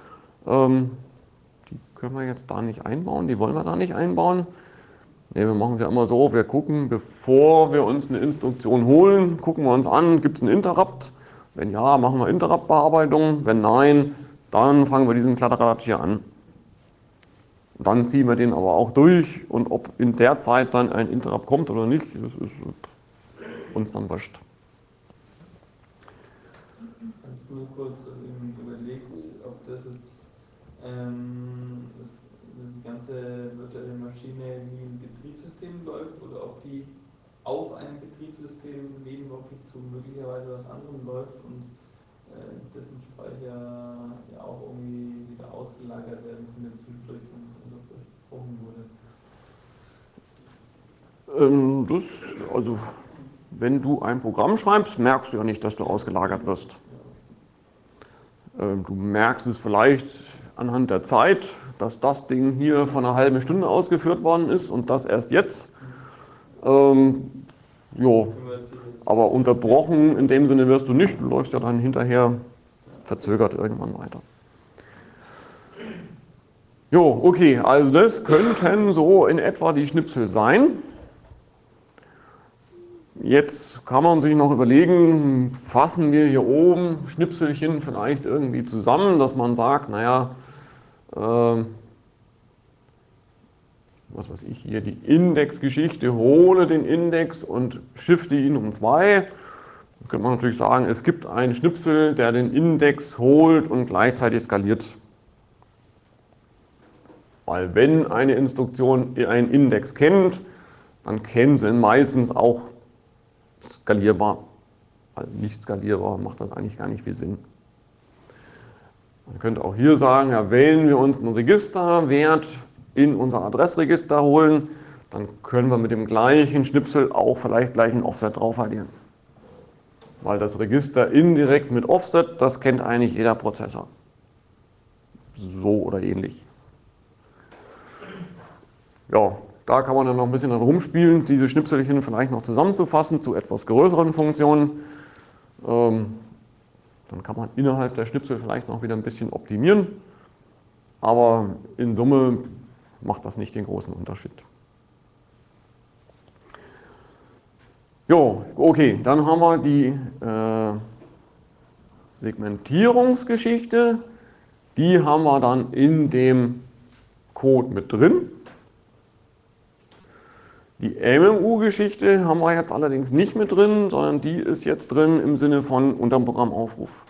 Die können wir jetzt da nicht einbauen, die wollen wir da nicht einbauen. Nee, wir machen es ja immer so, wir gucken, bevor wir uns eine Instruktion holen, gucken wir uns an, gibt es einen Interrupt? Wenn ja, machen wir Interrupt-Bearbeitung. Wenn nein, dann fangen wir diesen Kladderadatsch hier an. Dann ziehen wir den aber auch durch und ob in der Zeit dann ein Interrupt kommt oder nicht, das ist uns dann wurscht. Kannst du nur kurz überlegt, ob das jetzt die ganze virtuelle Maschine wie ein Betriebssystem läuft oder ob die auf einem Betriebssystem nebenläufig zu möglicherweise was anderem läuft und dessen Speicher ja auch irgendwie wieder ausgelagert werden könnte zwischendurch, wenn es unterbrochen wurde. Also, wenn du ein Programm schreibst, merkst du ja nicht, dass du ausgelagert wirst. Du merkst es vielleicht anhand der Zeit, dass das Ding hier vor einer halben Stunde ausgeführt worden ist und das erst jetzt. Aber unterbrochen in dem Sinne wirst du nicht, du läufst ja dann hinterher verzögert irgendwann weiter. Jo, okay, also das könnten so in etwa die Schnipsel sein. Jetzt kann man sich noch überlegen, fassen wir hier oben Schnipselchen vielleicht irgendwie zusammen, dass man sagt, naja, was weiß ich hier, die Indexgeschichte, hole den Index und shifte ihn um 2. Dann könnte man natürlich sagen, es gibt einen Schnipsel, der den Index holt und gleichzeitig skaliert. Weil wenn eine Instruktion einen Index kennt, dann kennt sie ihn meistens auch skalierbar. Weil nicht skalierbar macht dann eigentlich gar nicht viel Sinn. Man könnte auch hier sagen, ja, wählen wir uns einen Registerwert in unser Adressregister holen, dann können wir mit dem gleichen Schnipsel auch vielleicht gleich ein Offset drauf addieren. Weil das Register indirekt mit Offset, das kennt eigentlich jeder Prozessor. So oder ähnlich. Ja, da kann man dann noch ein bisschen dran rumspielen, diese Schnipselchen vielleicht noch zusammenzufassen zu etwas größeren Funktionen. Dann kann man innerhalb der Schnipsel vielleicht noch wieder ein bisschen optimieren, aber in Summe macht das nicht den großen Unterschied. Jo, okay, dann haben wir die Segmentierungsgeschichte, die haben wir dann in dem Code mit drin. Die MMU-Geschichte haben wir jetzt allerdings nicht mit drin, sondern die ist jetzt drin im Sinne von unterm Programmaufruf.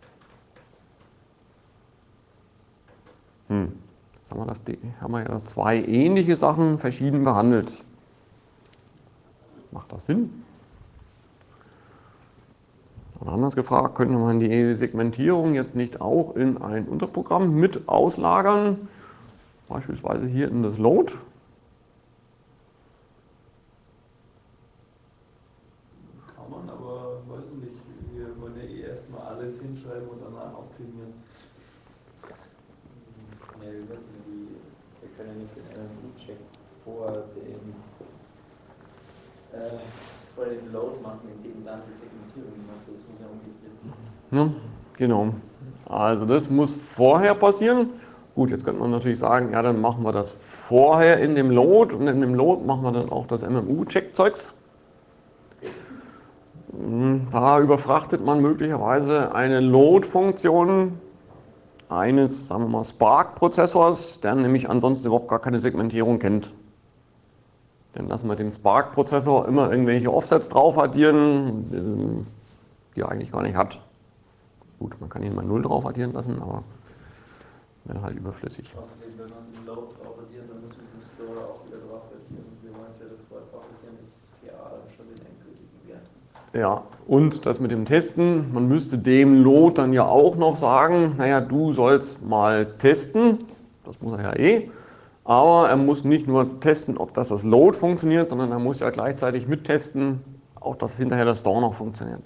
Jetzt haben wir ja zwei ähnliche Sachen verschieden behandelt. Macht das Sinn? Oder anders gefragt, könnte man die Segmentierung jetzt nicht auch in ein Unterprogramm mit auslagern? Beispielsweise hier in das Load. Kann man, aber weiß ich nicht, wir wollen ja eh erstmal alles hinschreiben und danach optimieren. Ja, wir wissen, wir können ja nicht den MMU-Check vor dem Load machen, indem dann die Segmentierung gemacht wird. Das muss ja umgekehrt sein. Ja, genau. Also das muss vorher passieren. Gut, jetzt könnte man natürlich sagen, ja, dann machen wir das vorher in dem Load und in dem Load machen wir dann auch das MMU-Check-Zeugs. Da überfrachtet man möglicherweise eine Load-Funktion eines, sagen wir mal, Spark-Prozessors, der nämlich ansonsten überhaupt gar keine Segmentierung kennt. Denn lassen wir dem Spark-Prozessor immer irgendwelche Offsets drauf addieren, die er eigentlich gar nicht hat. Gut, man kann ihn mal 0 drauf addieren lassen, aber wäre halt überflüssig. Außerdem, wenn wir es im Load drauf addieren, dann müssen wir es im Store auch wieder drauf addieren. Wir wollen es ja davor drauf addieren, dass das TA dann schon den endgültigen Wert hat. Ja, und das mit dem Testen, man müsste dem Load dann ja auch noch sagen, naja, du sollst mal testen, das muss er ja eh, aber er muss nicht nur testen, ob das Load funktioniert, sondern er muss ja gleichzeitig mittesten, auch dass hinterher das Store noch funktioniert.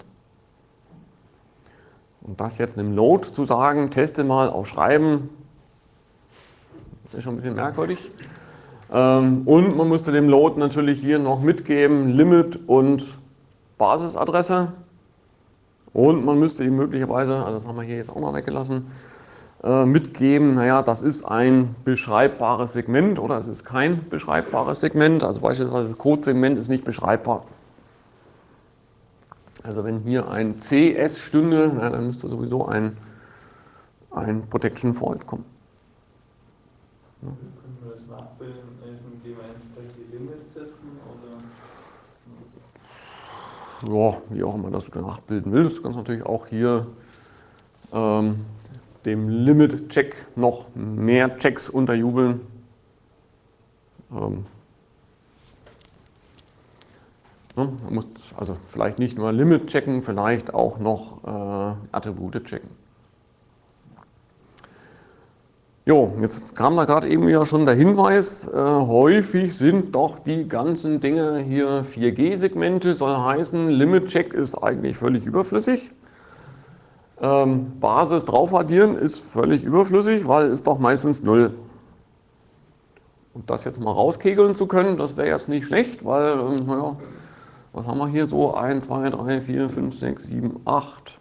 Und das jetzt einem Load zu sagen, teste mal auf Schreiben, ist schon ein bisschen merkwürdig. Und man müsste dem Load natürlich hier noch mitgeben, Limit und Basisadresse. Und man müsste ihm möglicherweise, also das haben wir hier jetzt auch mal weggelassen, mitgeben, naja, das ist ein beschreibbares Segment oder es ist kein beschreibbares Segment. Also beispielsweise das Codesegment ist nicht beschreibbar. Also wenn hier ein CS stünde, na, dann müsste sowieso ein Protection Fault kommen. Ja. Können wir das nachbilden, indem wir entsprechende Limits setzen? Oder? Ja, wie auch immer das du nachbilden willst. Du kannst natürlich auch hier dem Limit-Check noch mehr Checks unterjubeln. Man muss also vielleicht nicht nur Limit checken, vielleicht auch noch Attribute checken. Jo, jetzt kam da gerade eben ja schon der Hinweis, häufig sind doch die ganzen Dinge hier 4G-Segmente, soll heißen, Limit-Check ist eigentlich völlig überflüssig. Basis drauf addieren ist völlig überflüssig, weil ist doch meistens 0. Und das jetzt mal rauskegeln zu können, das wäre jetzt nicht schlecht, weil, naja, was haben wir hier so? 1, 2, 3, 4, 5, 6, 7, 8,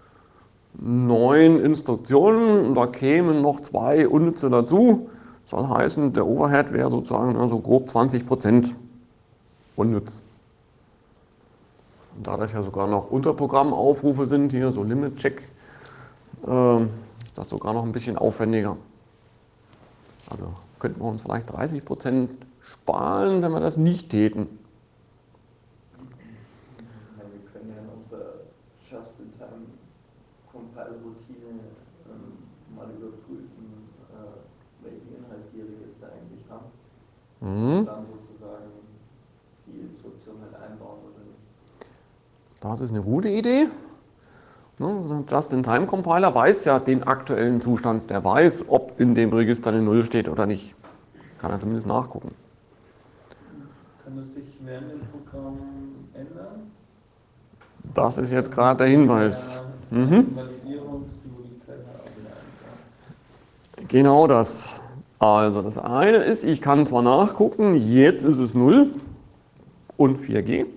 9 Instruktionen. Und da kämen noch 2 unnütze dazu. Soll heißen, der Overhead wäre sozusagen so grob 20% unnütz. Und da das ja sogar noch Unterprogrammaufrufe sind, hier so Limit-Check, ist das sogar noch ein bisschen aufwendiger. Also könnten wir uns vielleicht 30% sparen, wenn wir das nicht täten. Ja, wir können ja in unserer Just-in-Time-Compile-Routine mal überprüfen, welchen Inhalt die Register eigentlich haben. Und dann sozusagen die Instruktion halt einbauen oder nicht. das ist eine gute Idee. Ne, Just-in-Time-Compiler weiß ja den aktuellen Zustand. Der weiß, ob in dem Register eine 0 steht oder nicht. Kann er zumindest nachgucken. Kann das sich während dem Programm ändern? Das ist jetzt gerade der Hinweis. Validierungsmöglichkeit haben. Genau das. Also das eine ist, ich kann zwar nachgucken, jetzt ist es 0 und 4G,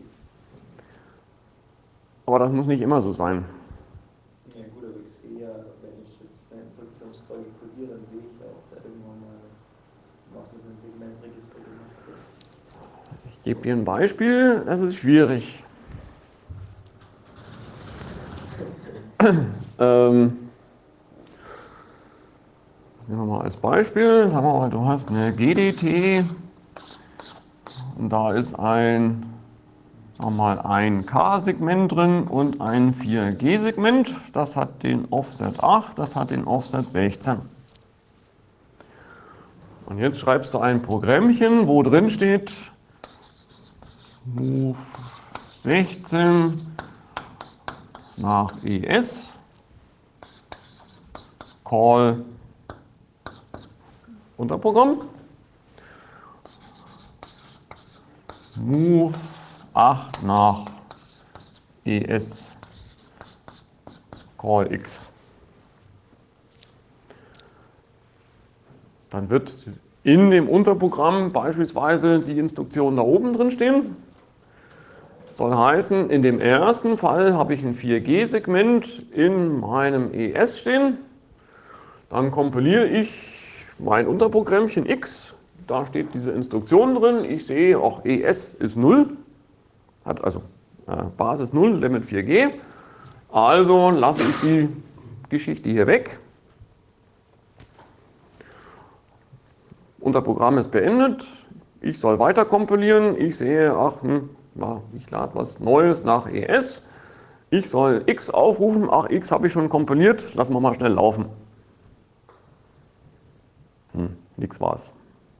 aber das muss nicht immer so sein. Ja gut, aber ich sehe ja, wenn ich jetzt eine Instruktionsfolge kodiere, dann sehe ich ja, ob da irgendwann mal was mit dem Segmentregister gemacht wird. Ich gebe dir ein Beispiel, das ist schwierig. Nehmen wir mal als Beispiel, sagen wir mal, du hast eine GDT und da ist ein, sagen wir mal, ein K-Segment drin und ein 4G-Segment. Das hat den Offset 8, das hat den Offset 16. Und jetzt schreibst du ein Programmchen, wo drin steht Move 16 nach ES, Call Unterprogramm, Move 8 nach ES, Call X. Dann wird in dem Unterprogramm beispielsweise die Instruktion da oben drin stehen. Soll heißen, in dem ersten Fall habe ich ein 4G-Segment in meinem ES stehen. Dann kompiliere ich mein Unterprogrammchen X. Da steht diese Instruktion drin. Ich sehe, auch ES ist 0. Hat also Basis 0, Limit 4G. Also lasse ich die Geschichte hier weg. Unterprogramm ist beendet. Ich soll weiter kompilieren. Ich sehe, ach, ja, ich lade was Neues nach ES. Ich soll X aufrufen. Ach, X habe ich schon kompiliert. Lassen wir mal schnell laufen. Nix war's.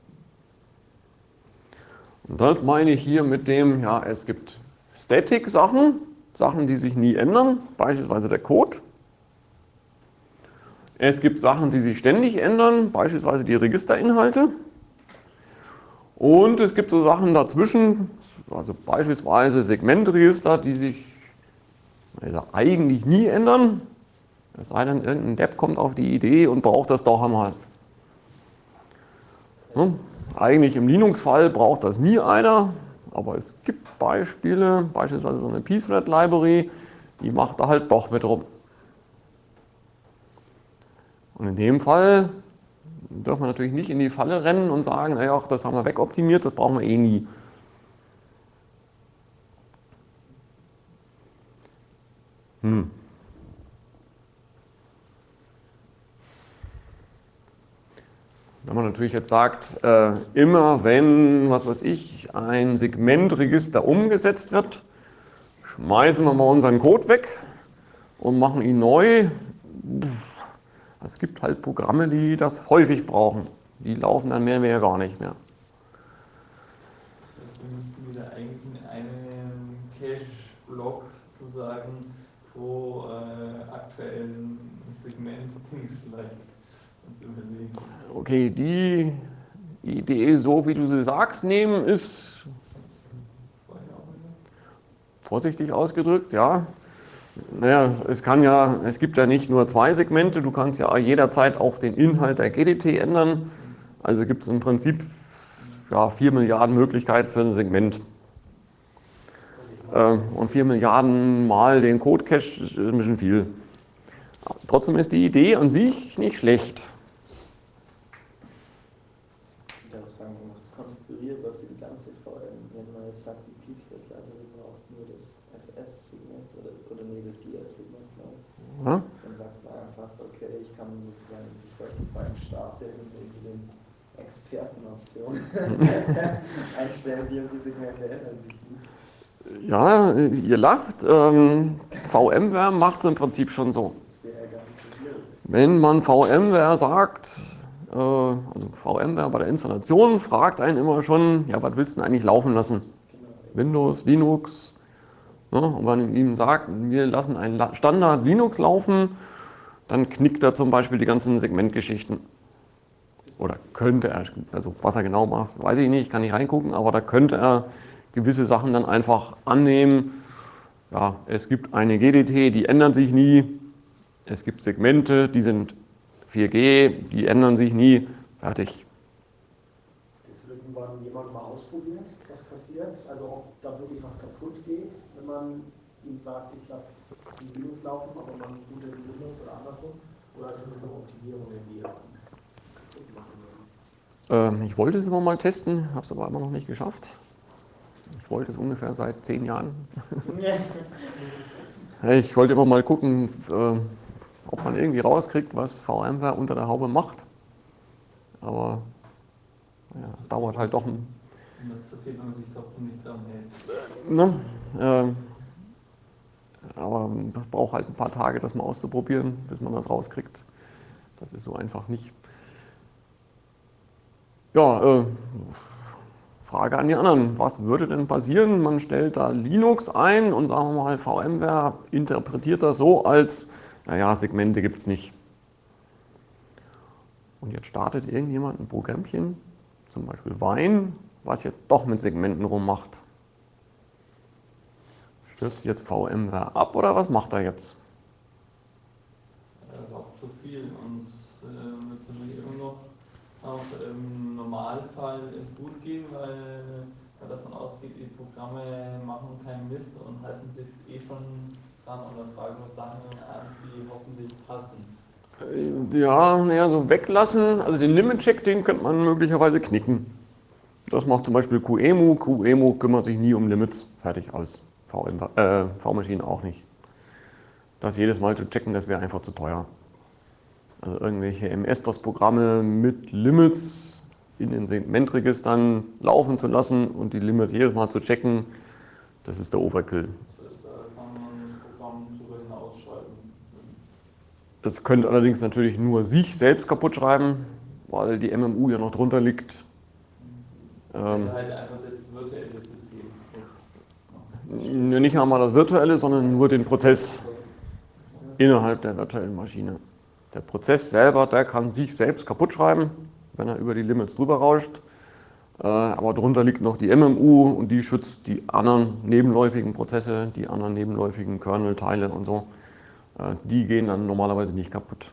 Und das meine ich hier mit dem, ja, es gibt Static-Sachen, Sachen, die sich nie ändern, beispielsweise der Code. Es gibt Sachen, die sich ständig ändern, beispielsweise die Registerinhalte. Und es gibt so Sachen dazwischen, also beispielsweise Segmentregister, die sich eigentlich nie ändern. Es sei denn, irgendein Depp kommt auf die Idee und braucht das doch einmal. Ja, eigentlich im Linux-Fall braucht das nie einer, aber es gibt Beispiele, beispielsweise so eine Peace-Thread-Library, die macht da halt doch mit rum. Und in dem Fall dürfen wir natürlich nicht in die Falle rennen und sagen, naja, das haben wir wegoptimiert, das brauchen wir eh nie. Wenn man natürlich jetzt sagt, immer wenn, was weiß ich, ein Segmentregister umgesetzt wird, schmeißen wir mal unseren Code weg und machen ihn neu. Es gibt halt Programme, die das häufig brauchen. Die laufen dann mehr gar nicht mehr. Das heißt, wir müssten wieder eigentlich in einem Cache-Block sozusagen pro aktuellen Segment-Dings vielleicht uns überlegen. Okay, die Idee, so wie du sie sagst, nehmen, ist vorsichtig ausgedrückt, ja. Naja, es gibt ja nicht nur zwei Segmente, du kannst ja jederzeit auch den Inhalt der GDT ändern. Also gibt es im Prinzip ja, 4 Milliarden Möglichkeiten für ein Segment. Und 4 Milliarden mal den Code-Cache ist ein bisschen viel. Trotzdem ist die Idee an sich nicht schlecht. Ich würde sagen, man macht es konfigurierbar für die ganze VM. Wenn man jetzt sagt, die Peace-Thread-Library braucht nur das FS-Segment oder nee, das GS-Segment, glaube ich. Ja? Dann sagt man einfach, okay, ich kann sozusagen, bevor ich die VM starte, irgendwie den Expertenoption einstellen, die Segmente ändern sich nicht. Ja, ihr lacht. VMware macht es im Prinzip schon so. Das wäre ja gar nicht so schwierig. Wenn man VMware sagt, also VMware bei der Installation fragt einen immer schon, ja, was willst du denn eigentlich laufen lassen? Genau. Windows, Linux Ja, und wenn man ihm sagt, wir lassen einen Standard Linux laufen, dann knickt er zum Beispiel die ganzen Segmentgeschichten. Oder könnte er, also was er genau macht, weiß ich nicht, kann nicht reingucken, aber da könnte er gewisse Sachen dann einfach annehmen. Ja, es gibt eine GDT, die ändert sich nie. Es gibt Segmente, die sind 4G, die ändern sich nie. Fertig. Das irgendwann jemand mal ausprobiert, was passiert? Also ob da wirklich was kaputt geht, wenn man ihm sagt, ich lasse die Linux laufen, aber man bootet die Windows oder andersrum? Oder ist das eine Optimierung, die allerdings kaputt machen würden? Ich wollte es immer mal testen, habe es aber immer noch nicht geschafft. Ich wollte es ungefähr seit 10 Jahren. Ich wollte immer mal gucken, ob man irgendwie rauskriegt, was VMware unter der Haube macht. Aber ja, dauert halt doch ein... Und was passiert, wenn man sich trotzdem nicht dran hält? Ne? Aber das braucht halt ein paar Tage, das mal auszuprobieren, bis man das rauskriegt. Das ist so einfach nicht. Ja, Frage an die anderen. Was würde denn passieren? Man stellt da Linux ein und sagen wir mal, VMware interpretiert das so als, naja, Segmente gibt es nicht. Und jetzt startet irgendjemand ein Programmchen, zum Beispiel Wine, was jetzt doch mit Segmenten rummacht. Stürzt jetzt VMware ab oder was macht er jetzt? Auch zu viel und wird natürlich immer noch auch im Normalfall gut gehen, weil man davon ausgeht, die Programme machen keinen Mist und halten sich schon dran oder fragen nur Sachen an, die hoffentlich passen. Ja, so weglassen, also den Limit-Check, den könnte man möglicherweise knicken. Das macht zum Beispiel QEMU. QEMU kümmert sich nie um Limits. Fertig, aus. V-Maschinen auch nicht. Das jedes Mal zu checken, das wäre einfach zu teuer. Also irgendwelche MS-DOS-Programme mit Limits in den Segmentregistern laufen zu lassen und die Limits jedes Mal zu checken, das ist der Overkill. Das heißt, da kann man das Programm darüber hinausschreiben. Das könnte allerdings natürlich nur sich selbst kaputt schreiben, weil die MMU ja noch drunter liegt. Also halt einfach das virtuelle System. Nicht einmal das virtuelle, sondern nur den Prozess innerhalb der virtuellen Maschine. Der Prozess selber, der kann sich selbst kaputt schreiben, wenn er über die Limits drüber rauscht. Aber drunter liegt noch die MMU und die schützt die anderen nebenläufigen Prozesse, die anderen nebenläufigen Kernel-Teile und so. Die gehen dann normalerweise nicht kaputt.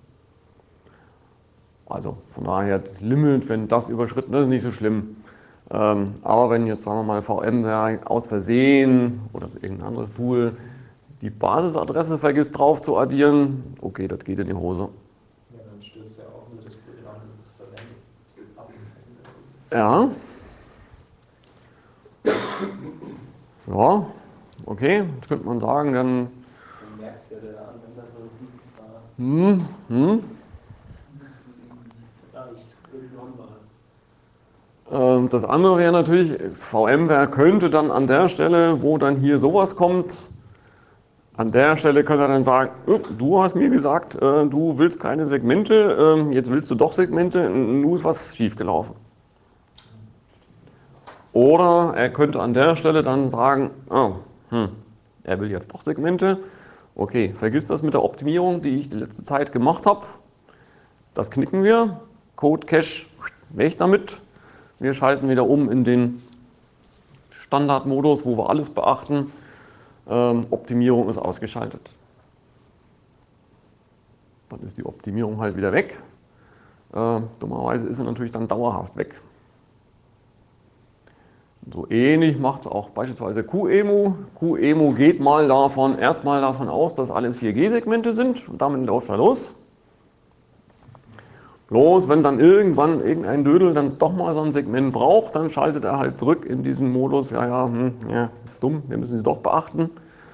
Also von daher das Limit, wenn das überschritten ist, ist nicht so schlimm. Aber wenn jetzt, sagen wir mal, VMware aus Versehen oder irgendein anderes Tool die Basisadresse vergisst drauf zu addieren, okay, das geht in die Hose. Ja, dann stürzt ja auch nur das Programm, das es verwendet, ab. Ja. Ja, okay, jetzt könnte man sagen, dann... Man merkt es ja der Anwender so, Vielleicht irgendwann mal. Das andere wäre natürlich, VMware könnte dann an der Stelle, wo dann hier sowas kommt, an der Stelle könnte er dann sagen, du hast mir gesagt, du willst keine Segmente, jetzt willst du doch Segmente, nun ist was schiefgelaufen. Oder er könnte an der Stelle dann sagen, er will jetzt doch Segmente, okay, vergiss das mit der Optimierung, die ich die letzte Zeit gemacht habe, das knicken wir, Code Cache, weg damit. Wir schalten wieder um in den Standardmodus, wo wir alles beachten. Optimierung ist ausgeschaltet. Dann ist die Optimierung halt wieder weg. Dummerweise ist sie natürlich dann dauerhaft weg. So ähnlich macht es auch beispielsweise QEMU. QEMU geht erstmal davon aus, dass alles 4G-Segmente sind und damit läuft er los. Bloß, wenn dann irgendwann irgendein Dödel dann doch mal so ein Segment braucht, dann schaltet er halt zurück in diesen Modus, ja, dumm, wir müssen sie doch beachten.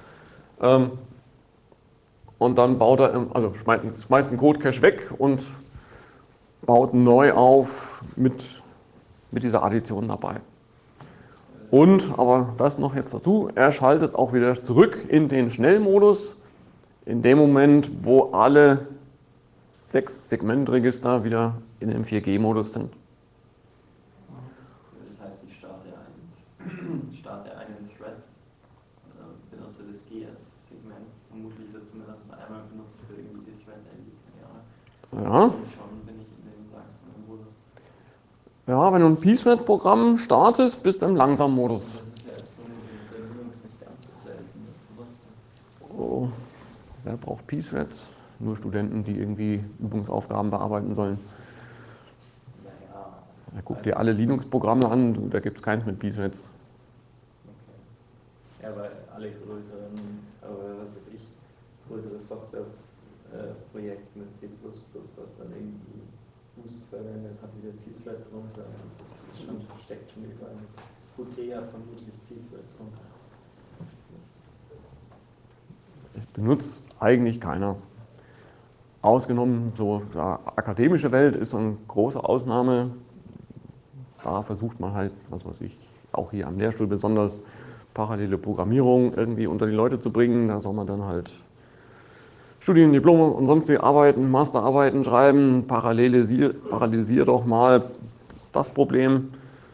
Und dann baut er, also schmeißt den Code-Cache weg und baut neu auf mit dieser Addition dabei. Und, aber das noch jetzt dazu, er schaltet auch wieder zurück in den Schnellmodus, in dem Moment, wo alle 6 Segmentregister wieder in dem 4G-Modus sind. Das heißt, ich starte einen Thread, Ja. Schon bin ich in dem langsamen Modus. Ja, wenn du ein Piecemeal-Programm startest, bist du im Langsammodus. Das ist ja jetzt von den Linux nicht ganz so selten. Das Oh, wer braucht Piecemeals? Nur Studenten, die irgendwie Übungsaufgaben bearbeiten sollen. naja. Ja, guck dir alle Linux-Programme an, da gibt es keins mit Piecemeals. Okay. Ja, weil alle größeren, aber was weiß ich, größere Softwareprojekt mit C++, was dann irgendwie Boost verwendet, hat wieder P-Thread drunter. Das ist schon, steckt schon überall. Qt hat vermutlich P-Thread drunter. Es benutzt eigentlich keiner. Ausgenommen, so ja, akademische Welt ist so eine große Ausnahme. Da versucht man halt, was weiß ich, auch hier am Lehrstuhl besonders parallele Programmierung irgendwie unter die Leute zu bringen. Da soll man dann halt Studiendiplome und sonstige Arbeiten, Masterarbeiten schreiben, parallelisier doch mal das Problem.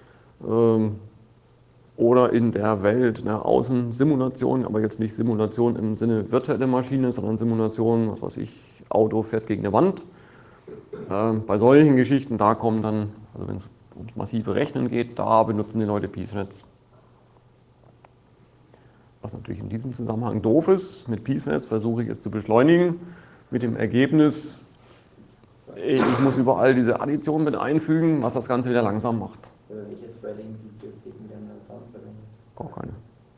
Oder in der Welt eine Außensimulation, aber jetzt nicht Simulation im Sinne virtuelle Maschine, sondern Simulation, was weiß ich, Auto fährt gegen eine Wand. Bei solchen Geschichten, da kommen dann, also wenn es ums massive Rechnen geht, da benutzen die Leute Piecemeals. Was natürlich in diesem Zusammenhang doof ist, mit Piecemeals versuche ich es zu beschleunigen, mit dem Ergebnis, ich muss überall diese Addition mit einfügen, was das Ganze wieder langsam macht. Welche Threading-Bibliotheken werden da dann verwendet? Gar keine.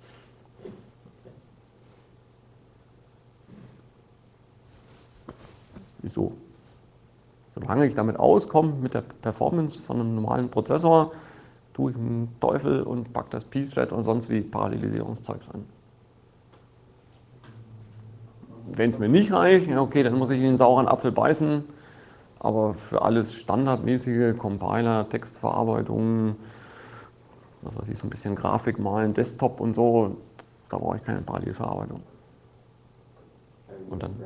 Wieso? Solange ich damit auskomme, mit der Performance von einem normalen Prozessor, tue ich einen Teufel und packe das Piece-Thread und sonst wie Parallelisierungszeugs an. Wenn es mir nicht reicht, ja okay, dann muss ich in den sauren Apfel beißen. Aber für alles standardmäßige Compiler, Textverarbeitung, was weiß ich, so ein bisschen Grafik malen, Desktop und so, da brauche ich keine Parallelverarbeitung. Und dann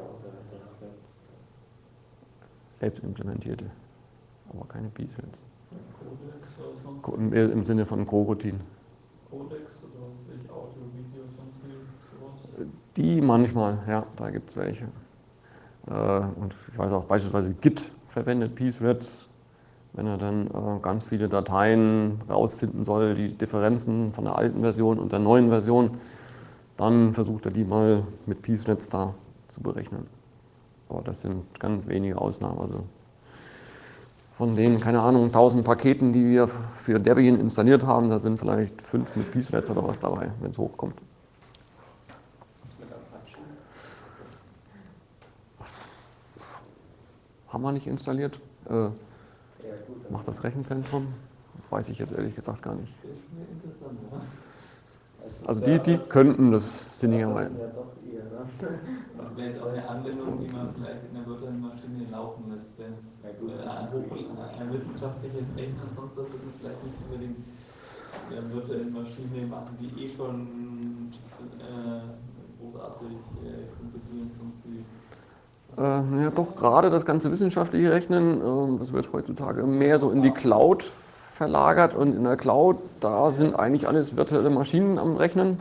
selbst implementierte, aber keine Piecemeals. Codex oder sonst Im Sinne von Coroutine. Codex oder was weiß ich, Audio, Video, sonst wie sowas? Die manchmal, ja, da gibt es welche. Und ich weiß auch beispielsweise Git verwendet Piecemeals, wenn er dann ganz viele Dateien rausfinden soll, die Differenzen von der alten Version und der neuen Version, dann versucht er die mal mit Piecemeals da zu berechnen. Aber das sind ganz wenige Ausnahmen. Also von den, keine Ahnung, 1000 Paketen, die wir für Debian installiert haben, da sind vielleicht 5 mit Piecemeals oder was dabei, wenn es hochkommt. Was mit Apache? Haben wir nicht installiert? Ja, gut. Macht das Rechenzentrum? Weiß ich jetzt ehrlich gesagt gar nicht. Das ist mir interessant, ja. Also die könnten das sinnigerweise. Ja, doch eher, ne? Das wäre jetzt auch eine Anwendung, die man vielleicht in der virtuellen Maschine laufen lässt, wenn es ein wissenschaftliches Rechnen, sonst das würde man vielleicht nicht unbedingt in der virtuellen Maschine machen, die eh schon großartig kompilieren, sonst wie. Ja, doch, gerade das ganze wissenschaftliche Rechnen, das wird heutzutage mehr so in die Cloud verlagert und in der Cloud, da sind eigentlich alles virtuelle Maschinen am Rechnen.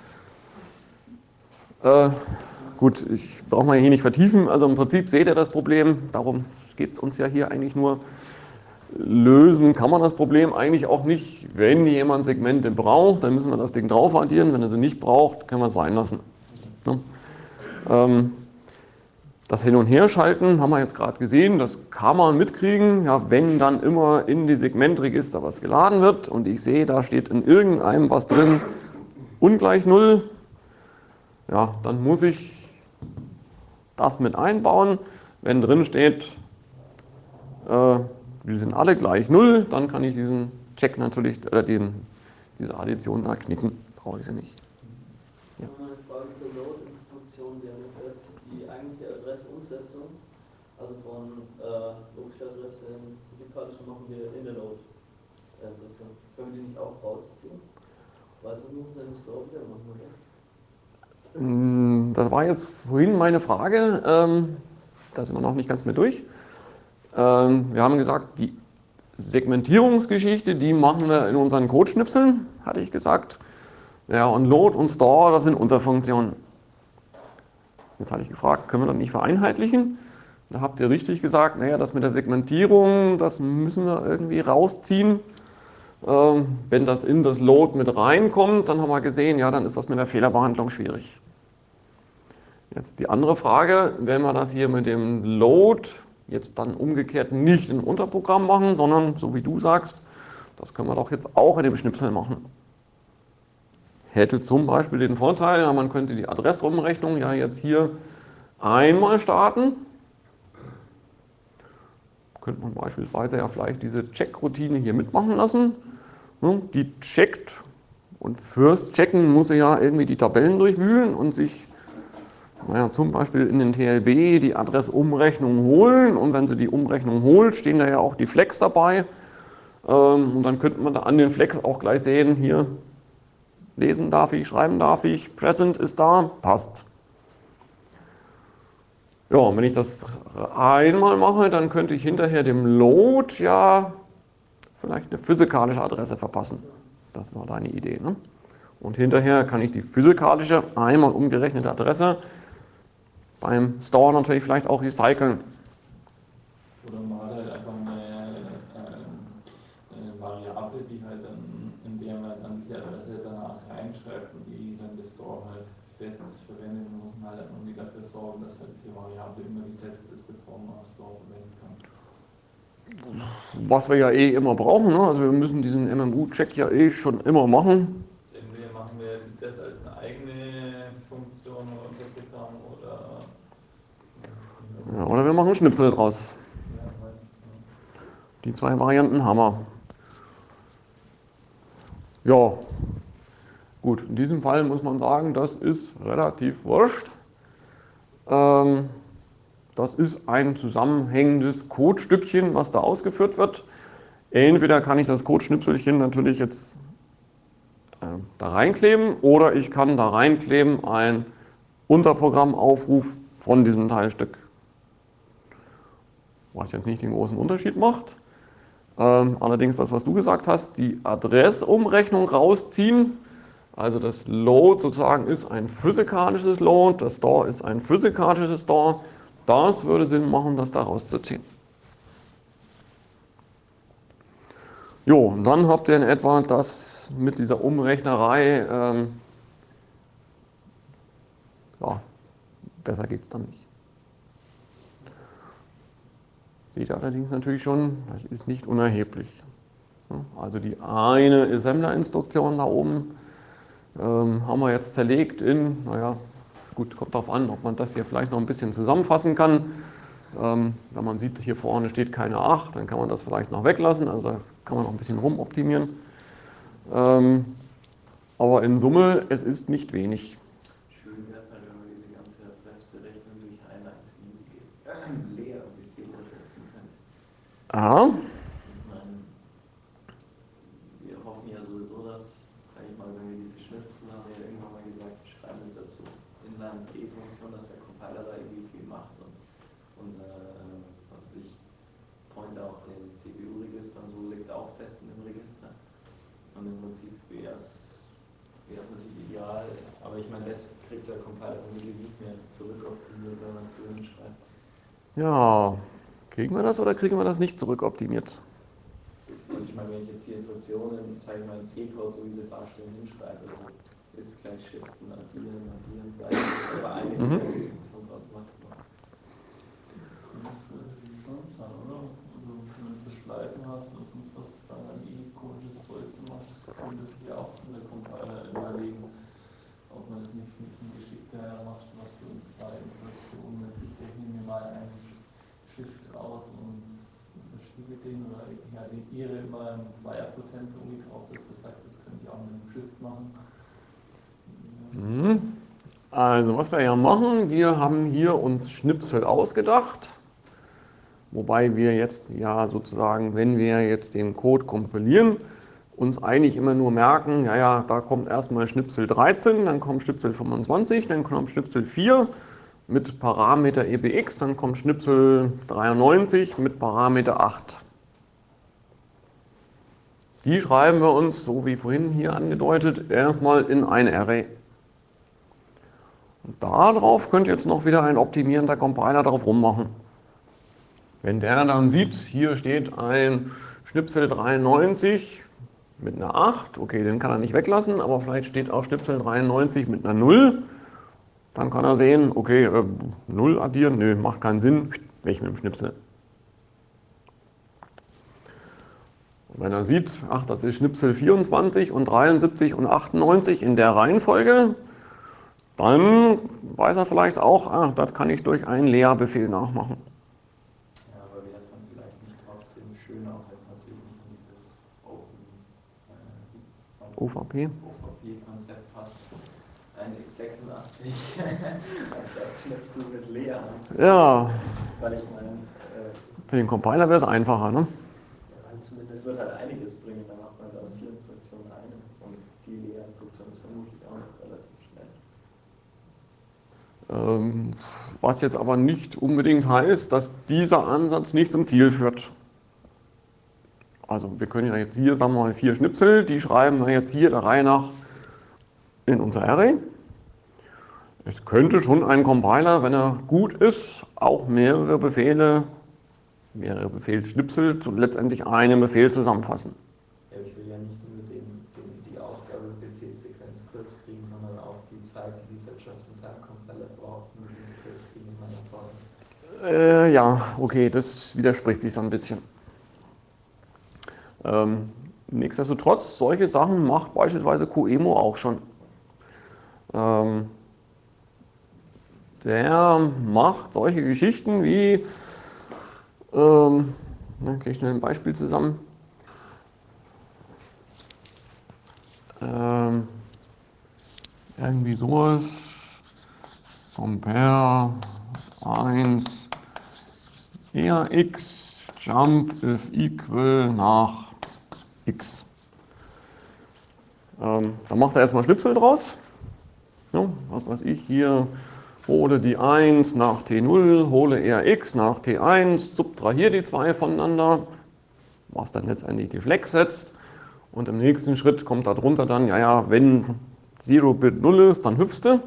Gut, ich brauche mal hier nicht vertiefen, also im Prinzip seht ihr das Problem, darum geht es uns ja hier eigentlich nur. Lösen kann man das Problem eigentlich auch nicht, wenn jemand Segmente braucht, dann müssen wir das Ding drauf addieren, wenn er sie nicht braucht, können wir es sein lassen. Ne? Das Hin- und Herschalten haben wir jetzt gerade gesehen, das kann man mitkriegen, ja, wenn dann immer in die Segmentregister was geladen wird und ich sehe, da steht in irgendeinem was drin, ungleich 0, ja, dann muss ich das mit einbauen. Wenn drin steht, die sind alle gleich 0, dann kann ich diesen Check natürlich, oder diese Addition da knicken, brauche ich sie nicht. Ja. Eine Frage zur Load-Instruktion, die haben gesagt, die eigentliche Adresseumsetzung, also von logischer Adresse in physikalische machen wir in der Load-Instruktion. Können wir die nicht auch rausziehen? Weil es muss ja nicht so wieder machen, oder? Das war jetzt vorhin meine Frage, da sind wir noch nicht ganz mehr durch. Wir haben gesagt, die Segmentierungsgeschichte, die machen wir in unseren Codeschnipseln, hatte ich gesagt. Ja, und Load und Store, das sind Unterfunktionen. Jetzt hatte ich gefragt, können wir das nicht vereinheitlichen? Da habt ihr richtig gesagt, naja, das mit der Segmentierung, das müssen wir irgendwie rausziehen. Wenn das in das Load mit reinkommt, dann haben wir gesehen, ja, dann ist das mit der Fehlerbehandlung schwierig. Jetzt die andere Frage, wenn wir das hier mit dem Load jetzt dann umgekehrt nicht im Unterprogramm machen, sondern so wie du sagst, das können wir doch jetzt auch in dem Schnipsel machen. Hätte zum Beispiel den Vorteil, ja, man könnte die Adressumrechnung ja jetzt hier einmal starten. Könnte man beispielsweise ja vielleicht diese Check-Routine hier mitmachen lassen. Die checkt und fürs Checken muss sie ja irgendwie die Tabellen durchwühlen und sich zum Beispiel in den TLB die Adressumrechnung holen. Und wenn sie die Umrechnung holt, stehen da ja auch die Flex dabei. Und dann könnte man da an den Flex auch gleich sehen, hier lesen darf ich, schreiben darf ich, Present ist da, passt. Ja, und wenn ich das einmal mache, dann könnte ich hinterher dem Load ja vielleicht eine physikalische Adresse verpassen. Das war deine Idee, ne? Und hinterher kann ich die physikalische, einmal umgerechnete Adresse beim Store natürlich vielleicht auch recyceln. Oder mal halt einfach eine Variable, die halt dann, in der man dann diese Adresse danach reinschreibt und die dann der Store halt fest verwendet, muss man halt irgendwie dafür sorgen, dass halt diese Variable immer gesetzt ist, bevor man Store verwenden kann. Was wir ja eh immer brauchen, ne? Also wir müssen diesen MMU-Check ja eh schon immer machen. Entweder machen wir das als eine eigene Funktion oder Unterprogramm oder... Ja, oder wir machen Schnipsel draus. Die zwei Varianten haben wir. Ja, gut, in diesem Fall muss man sagen, das ist relativ wurscht. Das ist ein zusammenhängendes Codestückchen, was da ausgeführt wird. Entweder kann ich das Codeschnipselchen natürlich jetzt da reinkleben oder ich kann da reinkleben ein Unterprogrammaufruf von diesem Teilstück. Was jetzt nicht den großen Unterschied macht. Allerdings das, was du gesagt hast, die Adressumrechnung rausziehen. Also das Load sozusagen ist ein physikalisches Load, das Store ist ein physikalisches Store. Das würde Sinn machen, das da rauszuziehen. Jo, und dann habt ihr in etwa das mit dieser Umrechnerei, ja, besser geht es dann nicht. Seht ihr allerdings natürlich schon, das ist nicht unerheblich. Also die eine Assembler-Instruktion da oben haben wir jetzt zerlegt in, naja, gut, kommt darauf an, ob man das hier vielleicht noch ein bisschen zusammenfassen kann. Wenn man sieht, hier vorne steht keine 8, dann kann man das vielleicht noch weglassen, also da kann man noch ein bisschen rumoptimieren. Aber in Summe, es ist nicht wenig. Schön wäre es halt, wenn man diese ganze Adressberechnung durch ein einziges Leerbefehl ersetzen könnte. Aha. Ich meine, wir hoffen ja sowieso, dass, sag ich mal, wenn wir diese Schnipsel haben, ja irgendwann mal gesagt, wir schreiben jetzt dazu Inline-C-Funktion, dass der Compiler da irgendwie viel macht und unser, was weiß ich, Pointer auf den CPU-Registern, so liegt auch fest in dem Register. Und im Prinzip wäre es natürlich ideal, aber ich meine, das kriegt der Compiler irgendwie nicht mehr zurückoptimiert, wenn man zu hinschreibt. Ja, kriegen wir das oder kriegen wir das nicht zurückoptimiert? Also ich meine, wenn ich jetzt die Instruktionen, sage ich mal, in C-Code, so wie sie darstellen, hinschreibe, also ist gleich Shiften, addieren, gleich, aber eine Instruktion draus macht. Wenn du Schleifen hast und was dann an komisches Zeugs machst, kann das hier auch in der Compiler überlegen, ob man das nicht ein bisschen geschickter macht, was du in zwei Instruktionen mit. Ich rechne mir mal einen Shift aus und verschiebe den oder ja, den ihre mal in Zweierpotenz umgetaucht ist. Das heißt, das könnte ich auch mit einem Shift machen. Also was wir ja machen, wir haben hier uns Schnipsel ausgedacht. Wobei wir jetzt ja sozusagen, wenn wir jetzt den Code kompilieren, uns eigentlich immer nur merken, ja, da kommt erstmal Schnipsel 13, dann kommt Schnipsel 25, dann kommt Schnipsel 4 mit Parameter EBX, dann kommt Schnipsel 93 mit Parameter 8. Die schreiben wir uns, so wie vorhin hier angedeutet, erstmal in ein Array. Und darauf könnte jetzt noch wieder ein optimierender Compiler drauf rummachen. Wenn der dann sieht, hier steht ein Schnipsel 93 mit einer 8, okay, den kann er nicht weglassen, aber vielleicht steht auch Schnipsel 93 mit einer 0, dann kann er sehen, okay, 0 addieren, nö, macht keinen Sinn, weg mit dem Schnipsel. Und wenn er sieht, ach, das ist Schnipsel 24 und 73 und 98 in der Reihenfolge, dann weiß er vielleicht auch, ah, das kann ich durch einen Leerbefehl nachmachen. Ja, aber wäre es dann vielleicht nicht trotzdem schöner, auch wenn es natürlich nicht in dieses OVP-Konzept passt, ein x86 das Schnipsel mit Leer anzunehmen. Ja, Weil ich meine, für den Compiler wäre es einfacher, ne? es wird halt einiges bringen, dann macht man aus 4 Instruktionen eine und die Leerinstruktion ist vermutlich auch noch relativ schnell. Was jetzt aber nicht unbedingt heißt, dass dieser Ansatz nicht zum Ziel führt. Also wir können ja jetzt hier, sagen wir mal, 4 Schnipsel, die schreiben wir jetzt hier der Reihe nach in unser Array. Es könnte schon ein Compiler, wenn er gut ist, auch mehrere Befehlsschnipsel zu letztendlich einem Befehl zusammenfassen. Ja, ich will ja nicht nur die Ausgabebefehlssequenz kurz kriegen, sondern auch die Zeit, die dieser Just-in-Time-Compiler braucht, um den kurz kriegen in meiner Form. Ja, okay, das widerspricht sich so ein bisschen. Nichtsdestotrotz, solche Sachen macht beispielsweise QEMU auch schon. Der macht solche Geschichten wie, kriege ich schnell ein Beispiel zusammen. Irgendwie sowas. Compare 1 eher x, jump if equal nach x. Dann macht er erstmal Schnipsel draus. Ja, was weiß ich, hier hole die 1 nach T0, hole eher x nach T1, subtrahiere die zwei voneinander, was dann letztendlich die Flex setzt. Und im nächsten Schritt kommt darunter dann, ja, wenn 0-Bit 0 ist, dann hüpfst du.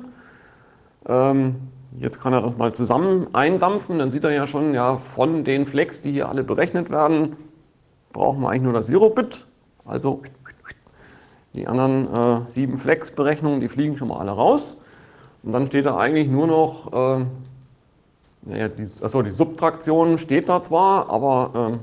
Jetzt kann er das mal zusammen eindampfen, dann sieht er ja schon, ja, von den Flex, die hier alle berechnet werden, brauchen wir eigentlich nur das 0-Bit. Also die anderen 7 Flex-Berechnungen, die fliegen schon mal alle raus. Und dann steht da eigentlich nur noch, die Subtraktion steht da zwar, aber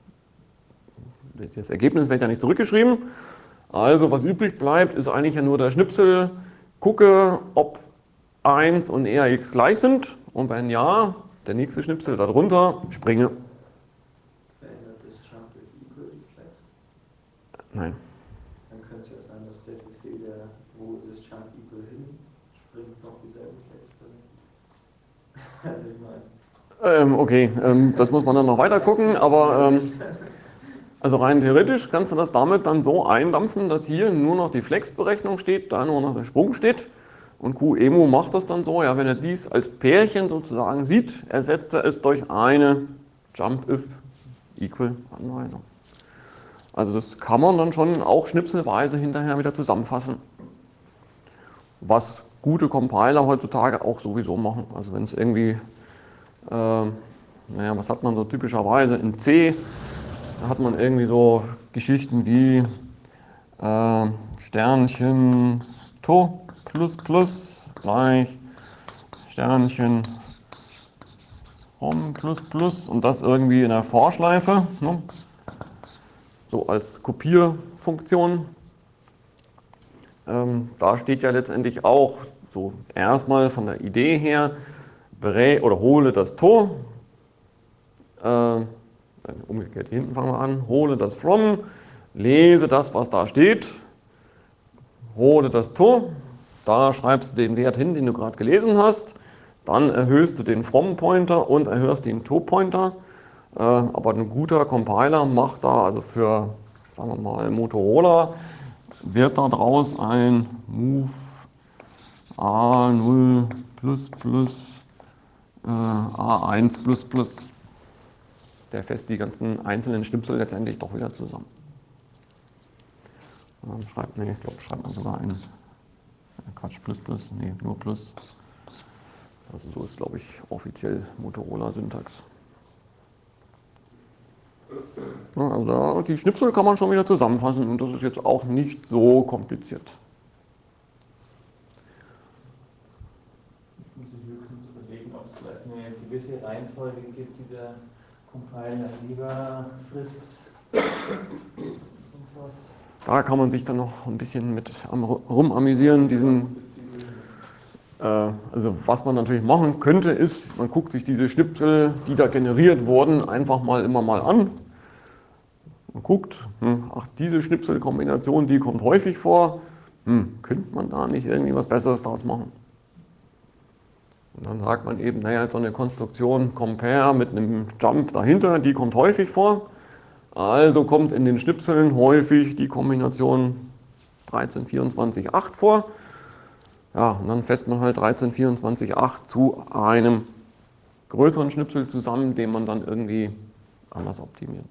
das Ergebnis wird ja nicht zurückgeschrieben. Also was übrig bleibt, ist eigentlich ja nur der Schnipsel, gucke, ob 1 und eher x gleich sind und wenn ja, der nächste Schnipsel darunter, springe. Verändert das Jump if equal die Flex? Nein. Dann könnte es ja sein, dass der Befehl, wo das Jump equal hin springt, noch dieselben Flex bringt. Also ich meine. Okay, das muss man dann noch weiter gucken, aber also rein theoretisch kannst du das damit dann so eindampfen, dass hier nur noch die Flex-Berechnung steht, da nur noch der Sprung steht. Und QEMU macht das dann so, ja, wenn er dies als Pärchen sozusagen sieht, ersetzt er es durch eine Jump-if-equal-Anweisung. Also das kann man dann schon auch schnipselweise hinterher wieder zusammenfassen. Was gute Compiler heutzutage auch sowieso machen. Also wenn es irgendwie, was hat man so typischerweise in C? Da hat man irgendwie so Geschichten wie Sternchen to plus plus gleich Sternchen rom plus plus und das irgendwie in der Vorschleife, ne? So als Kopierfunktion. Da steht ja letztendlich auch so erstmal von der Idee her, hole das to, umgekehrt hinten fangen wir an, hole das from, lese das, was da steht, hole das to, da schreibst du den Wert hin, den du gerade gelesen hast, dann erhöhst du den from-Pointer und erhöhst den to-Pointer, aber ein guter Compiler macht da, also für, sagen wir mal, Motorola, wird daraus ein move A0 plus plus A1 plus plus. Der fasst die ganzen einzelnen Schnipsel letztendlich doch wieder zusammen. Schreibt man sogar ein Quatsch, plus plus, nee, nur plus. Also so ist, glaube ich, offiziell Motorola-Syntax. Ja, also die Schnipsel kann man schon wieder zusammenfassen und das ist jetzt auch nicht so kompliziert. Ich muss sich höchstens überlegen, ob es vielleicht eine gewisse Reihenfolge gibt, die der Compiler lieber frisst. Sonst was. Da kann man sich dann noch ein bisschen mit rumamüsieren, also was man natürlich machen könnte, ist, man guckt sich diese Schnipsel, die da generiert wurden, einfach mal immer mal an. Man guckt, ach, diese Schnipselkombination, die kommt häufig vor, könnte man da nicht irgendwie was Besseres draus machen? Und dann sagt man eben, naja, so eine Konstruktion Compare mit einem Jump dahinter, die kommt häufig vor. Also kommt in den Schnipseln häufig die Kombination 13, 24, 8 vor. Ja, und dann fässt man halt 13, 24, 8 zu einem größeren Schnipsel zusammen, den man dann irgendwie anders optimiert.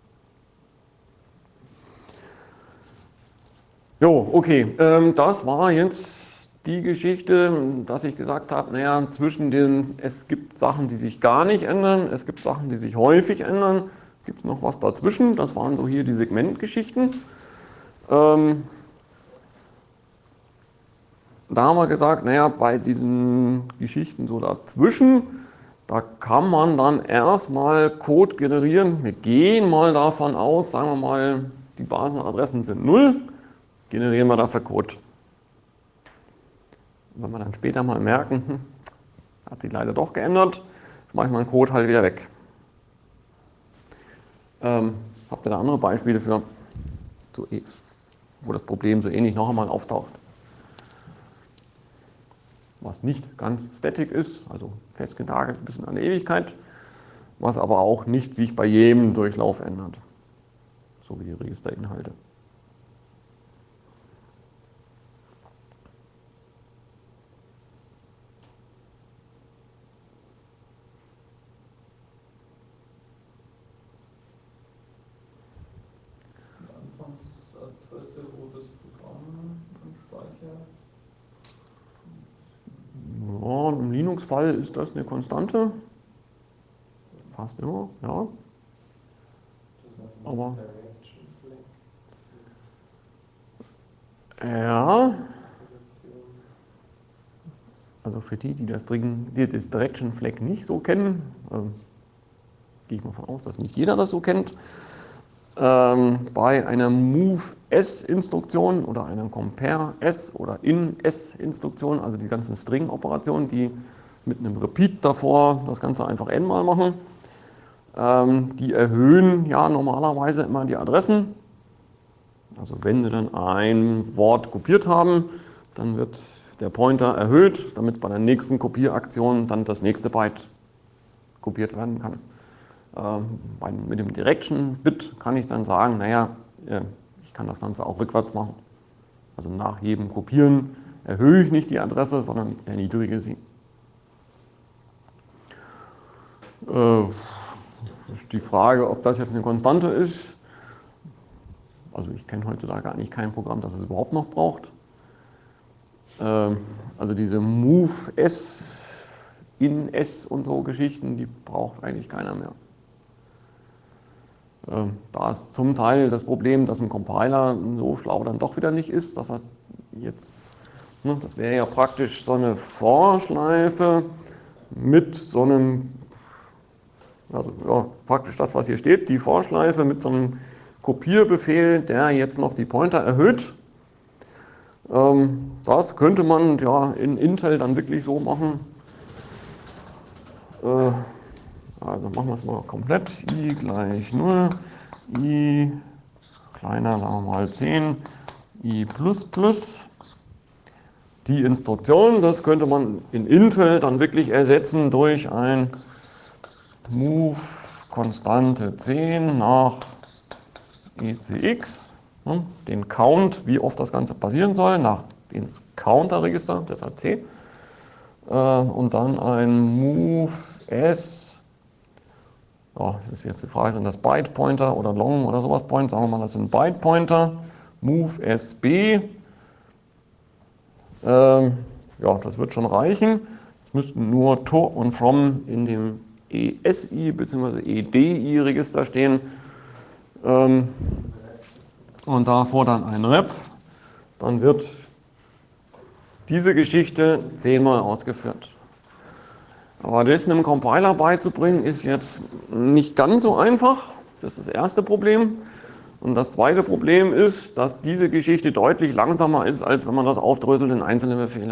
Jo, okay, das war jetzt die Geschichte, dass ich gesagt habe, naja, es gibt Sachen, die sich gar nicht ändern, es gibt Sachen, die sich häufig ändern, es gibt noch was dazwischen, das waren so hier die Segmentgeschichten. Da haben wir gesagt, naja, bei diesen Geschichten so dazwischen, da kann man dann erstmal Code generieren. Wir gehen mal davon aus, sagen wir mal, die Basenadressen sind 0, generieren wir dafür Code. Wenn wir dann später mal merken, hat sich leider doch geändert, schmeißen wir den Code halt wieder weg. Habt ihr da andere Beispiele für, wo das Problem so ähnlich noch einmal auftaucht? Was nicht ganz static ist, also festgenagelt bis in eine Ewigkeit, was aber auch nicht sich bei jedem Durchlauf ändert, so wie die Registerinhalte. Anfangsadresse, wo das Programm speichert. Ja, im Linux-Fall ist das eine Konstante. Fast immer, ja. Aber ja, also für die das Direction Flag nicht so kennen, gehe ich mal von aus, dass nicht jeder das so kennt. Bei einer Move-S-Instruktion oder einer Compare-S oder In-S-Instruktion, also die ganzen String-Operationen, die mit einem Repeat davor das Ganze einfach n-mal machen, die erhöhen ja normalerweise immer die Adressen. Also wenn Sie dann ein Wort kopiert haben, dann wird der Pointer erhöht, damit bei der nächsten Kopieraktion dann das nächste Byte kopiert werden kann. Mit dem Direction-Bit kann ich dann sagen, naja, ich kann das Ganze auch rückwärts machen. Also nach jedem Kopieren erhöhe ich nicht die Adresse, sondern erniedrige sie. Die Frage, ob das jetzt eine Konstante ist, also ich kenne heutzutage eigentlich kein Programm, das es überhaupt noch braucht. Also diese Move-S, In-S und so Geschichten, die braucht eigentlich keiner mehr. Da ist zum Teil das Problem, dass ein Compiler so schlau dann doch wieder nicht ist, dass er jetzt, das wäre ja praktisch so eine For-Schleife mit so einem, also ja, praktisch das, was hier steht, die For-Schleife mit so einem Kopierbefehl, der jetzt noch die Pointer erhöht. Das könnte man ja in Intel dann wirklich so machen. Also machen wir es mal komplett. I gleich 0, I kleiner, sagen wir mal 10, I plus plus. Die Instruktion, das könnte man in Intel dann wirklich ersetzen durch ein Move Konstante 10 nach ECX. Den Count, wie oft das Ganze passieren soll, nach ins Counter-Register, deshalb C. Und dann ein Move S. Ja, das ist jetzt die Frage, sind das Byte-Pointer oder Long oder sowas Point? Sagen wir mal, das sind Byte-Pointer. Move SB. Ja, das wird schon reichen. Es müssten nur to und from in dem ESI bzw. EDI-Register stehen. und davor dann ein Rep, dann wird diese Geschichte 10-mal ausgeführt. Aber das einem Compiler beizubringen, ist jetzt nicht ganz so einfach. Das ist das erste Problem. Und das zweite Problem ist, dass diese Geschichte deutlich langsamer ist, als wenn man das aufdröselt in einzelne Befehle.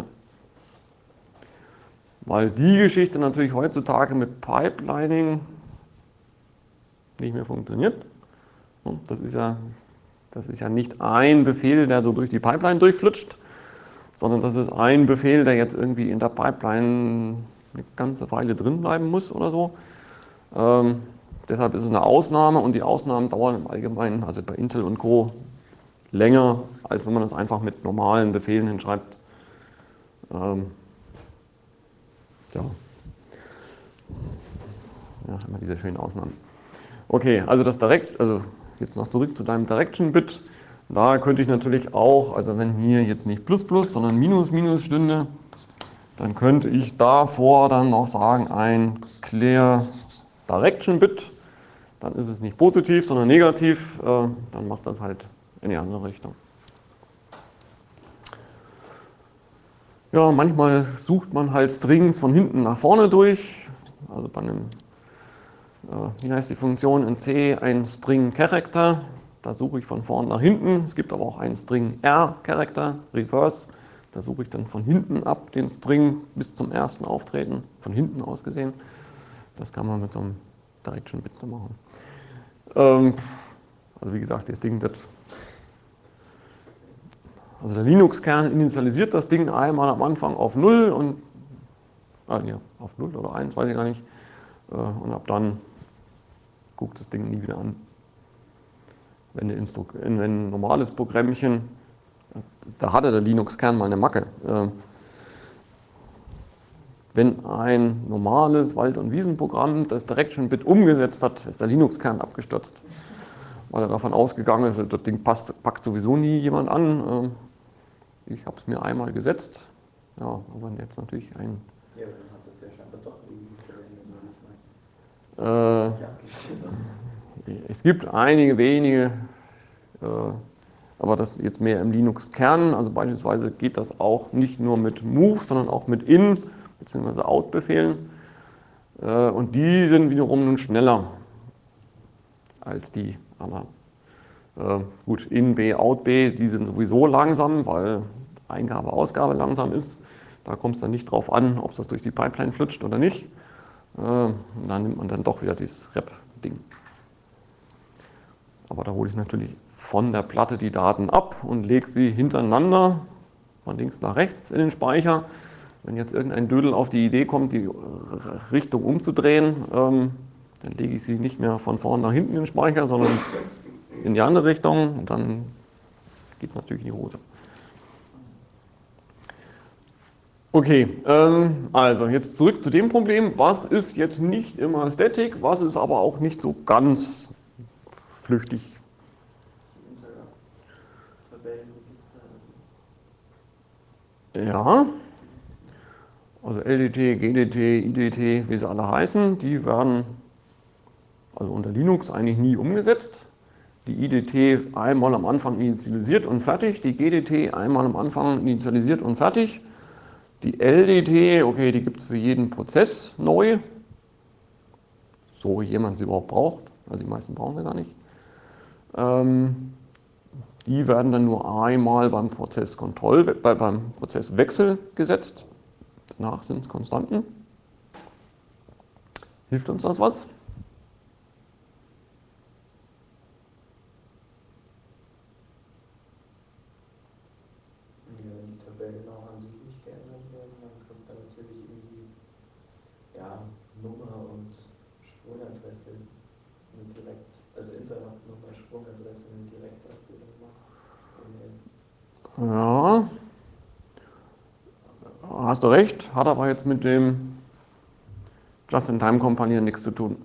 Weil die Geschichte natürlich heutzutage mit Pipelining nicht mehr funktioniert. Das ist ja nicht ein Befehl, der so durch die Pipeline durchflutscht, sondern das ist ein Befehl, der jetzt irgendwie in der Pipeline eine ganze Weile drin bleiben muss oder so. Deshalb ist es eine Ausnahme und die Ausnahmen dauern im Allgemeinen, also bei Intel und Co. länger, als wenn man das einfach mit normalen Befehlen hinschreibt. Ja, immer diese schönen Ausnahmen. Okay, also jetzt noch zurück zu deinem Direction-Bit. Da könnte ich natürlich auch, also wenn hier jetzt nicht Plus Plus, sondern Minus Minus stünde, dann könnte ich davor dann noch sagen, ein Clear Direction Bit. Dann ist es nicht positiv, sondern negativ. Dann macht das halt in die andere Richtung. Ja, manchmal sucht man halt Strings von hinten nach vorne durch. Also bei einem, wie heißt die Funktion in C, ein String Character. Da suche ich von vorn nach hinten. Es gibt aber auch einen String R-Character, Reverse. Da suche ich dann von hinten ab den String bis zum ersten Auftreten, von hinten aus gesehen. Das kann man mit so einem Direction-Bit machen. Also wie gesagt, das Ding wird... Also der Linux-Kern initialisiert das Ding einmal am Anfang auf 0 und... auf 0 oder 1, weiß ich gar nicht. Und ab dann guckt das Ding nie wieder an. Wenn ein normales Programmchen, da hatte der Linux-Kern mal eine Macke. Wenn ein normales Wald- und Wiesenprogramm das Direction-Bit umgesetzt hat, ist der Linux-Kern abgestürzt. Weil er davon ausgegangen ist, das Ding packt sowieso nie jemand an. Ich habe es mir einmal gesetzt. Ja, aber jetzt natürlich ein... Ja, dann hat das ja scheinbar doch irgendwie verwendet. Es gibt einige wenige, aber das jetzt mehr im Linux-Kern. Also beispielsweise geht das auch nicht nur mit Move, sondern auch mit In- bzw. Out-Befehlen. Und die sind wiederum nun schneller als die anderen. Gut, In B, Out B, die sind sowieso langsam, weil Eingabe, Ausgabe langsam ist. Da kommt es dann nicht drauf an, ob das durch die Pipeline flutscht oder nicht. Und dann nimmt man dann doch wieder dieses Rep-Ding. Aber da hole ich natürlich von der Platte die Daten ab und lege sie hintereinander von links nach rechts in den Speicher. Wenn jetzt irgendein Dödel auf die Idee kommt, die Richtung umzudrehen, dann lege ich sie nicht mehr von vorn nach hinten in den Speicher, sondern in die andere Richtung und dann geht es natürlich in die Hose. Okay, also jetzt zurück zu dem Problem, was ist jetzt nicht immer Static, was ist aber auch nicht so ganz flüchtig. Ja, also LDT, GDT, IDT, wie sie alle heißen, die werden also unter Linux eigentlich nie umgesetzt. Die IDT einmal am Anfang initialisiert und fertig, die GDT einmal am Anfang initialisiert und fertig. Die LDT, okay, die gibt es für jeden Prozess neu, so jemand sie überhaupt braucht, also die meisten brauchen sie gar nicht. Die werden dann nur einmal beim beim Prozesswechsel gesetzt, danach sind es Konstanten. Hilft uns das was? Nummer und Sprungadresse direkt, also Internetnummer, Sprungadresse und Direktabbildung machen. Ja, hast du recht, hat aber jetzt mit dem Just-in-Time-Kompanieren nichts zu tun.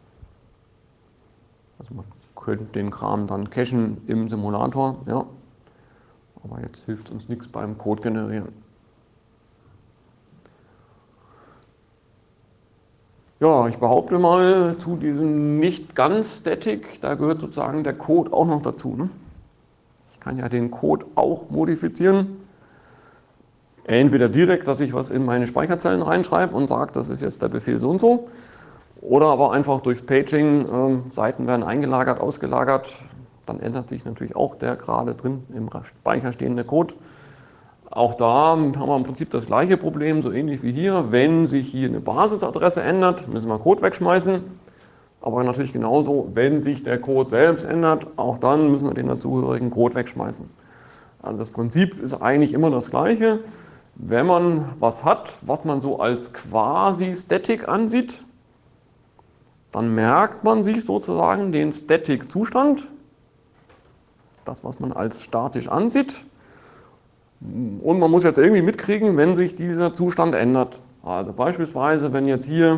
Also man könnte den Kram dann cachen im Simulator, ja, aber jetzt hilft uns nichts beim Code generieren. Ja, ich behaupte mal, zu diesem nicht ganz Static, da gehört sozusagen der Code auch noch dazu. Ne? Ich kann ja den Code auch modifizieren. Entweder direkt, dass ich was in meine Speicherzellen reinschreibe und sage, das ist jetzt der Befehl so und so. Oder aber einfach durchs Paging, Seiten werden eingelagert, ausgelagert. Dann ändert sich natürlich auch der gerade drin im Speicher stehende Code. Auch da haben wir im Prinzip das gleiche Problem, so ähnlich wie hier. Wenn sich hier eine Basisadresse ändert, müssen wir Code wegschmeißen. Aber natürlich genauso, wenn sich der Code selbst ändert, auch dann müssen wir den dazugehörigen Code wegschmeißen. Also das Prinzip ist eigentlich immer das gleiche. Wenn man was hat, was man so als quasi Static ansieht, dann merkt man sich sozusagen den Static-Zustand, das, was man als statisch ansieht. Und man muss jetzt irgendwie mitkriegen, wenn sich dieser Zustand ändert. Also beispielsweise, wenn jetzt hier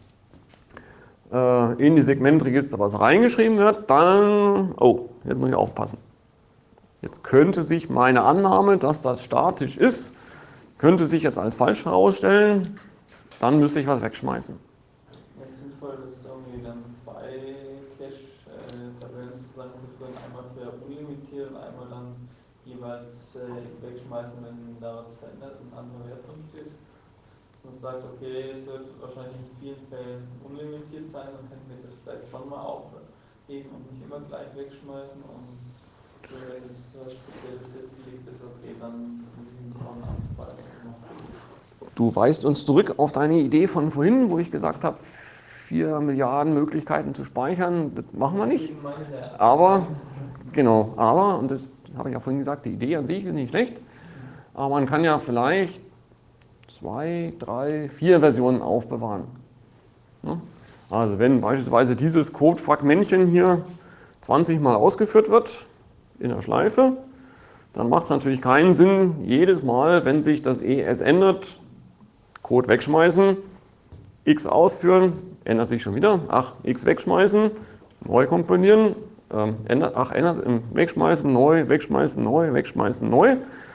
in die Segmentregister was reingeschrieben wird, dann, oh, jetzt muss ich aufpassen. Jetzt könnte sich meine Annahme, dass das statisch ist, könnte sich jetzt als falsch herausstellen, dann müsste ich was wegschmeißen. Es ist sinnvoll, dass irgendwie dann zwei Cache-Tabellen sozusagen zu führen, einmal für unlimitiert und einmal dann jeweils wegschmeißen, wenn da was verändert und ein anderer Wert drin steht. Dass man sagt, okay, es wird wahrscheinlich in vielen Fällen unlimitiert sein, dann kann ich mir das vielleicht schon mal aufheben und nicht immer gleich wegschmeißen. Und wenn es spezielles festgelegt ist, okay, dann muss ich ins Horn abweisen. Du weist uns zurück auf deine Idee von vorhin, wo ich gesagt habe, 4 Milliarden Möglichkeiten zu speichern, das machen wir nicht. Aber, genau, und das habe ich ja vorhin gesagt, die Idee an sich ist nicht schlecht, aber man kann ja vielleicht 2, 3, 4 Versionen aufbewahren. Also wenn beispielsweise dieses Codefragmentchen hier 20 Mal ausgeführt wird in der Schleife, dann macht es natürlich keinen Sinn, jedes Mal, wenn sich das ES ändert, Code wegschmeißen, X ausführen, ändert sich schon wieder, X wegschmeißen, neu komponieren, wegschmeißen, neu, wegschmeißen, neu, wegschmeißen, neu.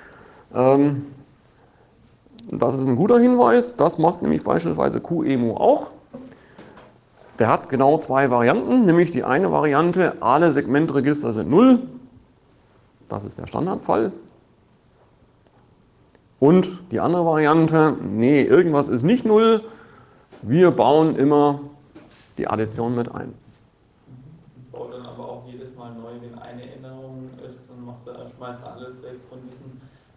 Das ist ein guter Hinweis, das macht nämlich beispielsweise QEMU auch. Der hat genau 2 Varianten, nämlich die eine Variante, alle Segmentregister sind 0, das ist der Standardfall. Und die andere Variante, nee, irgendwas ist nicht 0, wir bauen immer die Addition mit ein. Baut dann aber auch jedes Mal neu, wenn eine Änderung ist, dann schmeißt er alles weg von dieser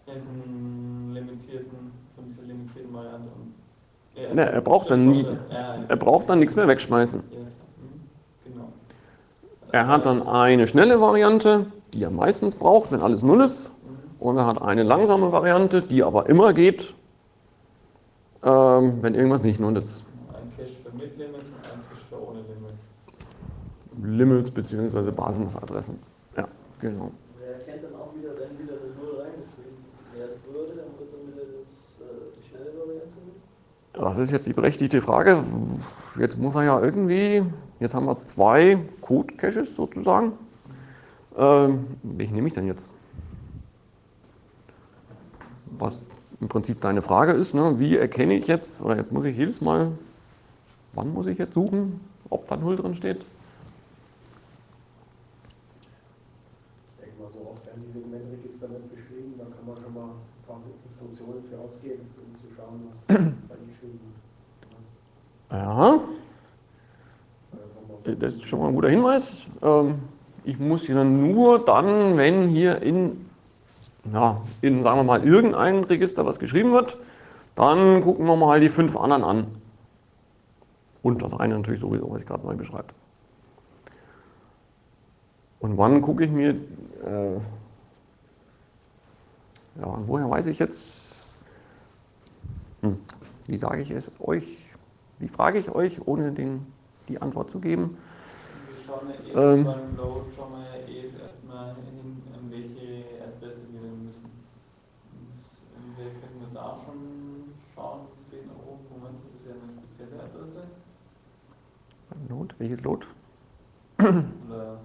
limitierten Variante. Er braucht dann nichts mehr wegschmeißen. Ja, genau. Er hat dann eine schnelle Variante, die er meistens braucht, wenn alles 0 ist. Und er hat eine langsame Variante, die aber immer geht, wenn irgendwas nicht 0 ist. Ein Cache für mit Limits und ein Cache für ohne Limits. Limits bzw. Basisadressen. Ja, genau. Er erkennt dann auch wieder, wenn wieder eine 0 reingeschrieben werden würde, dann wird dann wieder die schnelle Variante mit. Das ist jetzt die berechtigte Frage. Jetzt muss er ja irgendwie, jetzt haben wir 2 Code-Caches sozusagen. Welchen nehme ich denn jetzt? Was im Prinzip deine Frage ist, ne? Wie erkenne ich jetzt, oder jetzt muss ich jedes Mal, wann muss ich jetzt suchen, ob da 0 drin steht? Ich denke mal, so oft werden die Segmentregister nicht beschrieben, da kann man schon mal ein paar Instruktionen für ausgeben, um zu schauen, was bei geschrieben wird. Ja, das ist schon mal ein guter Hinweis. Ich muss hier nur dann, wenn hier in, sagen wir mal, irgendein Register was geschrieben wird, dann gucken wir mal die 5 anderen an. Und das eine natürlich sowieso, was ich gerade neu beschreibe. Und wann gucke ich mir, woher weiß ich jetzt, wie sage ich es euch, wie frage ich euch, ohne die Antwort zu geben? Wir schauen ja beim Load erstmal hin, an welche Adresse wir denn müssen. Und wir können da schon schauen, sehen, Moment, das ist ja eine spezielle Adresse. Load? Welches Load? Oder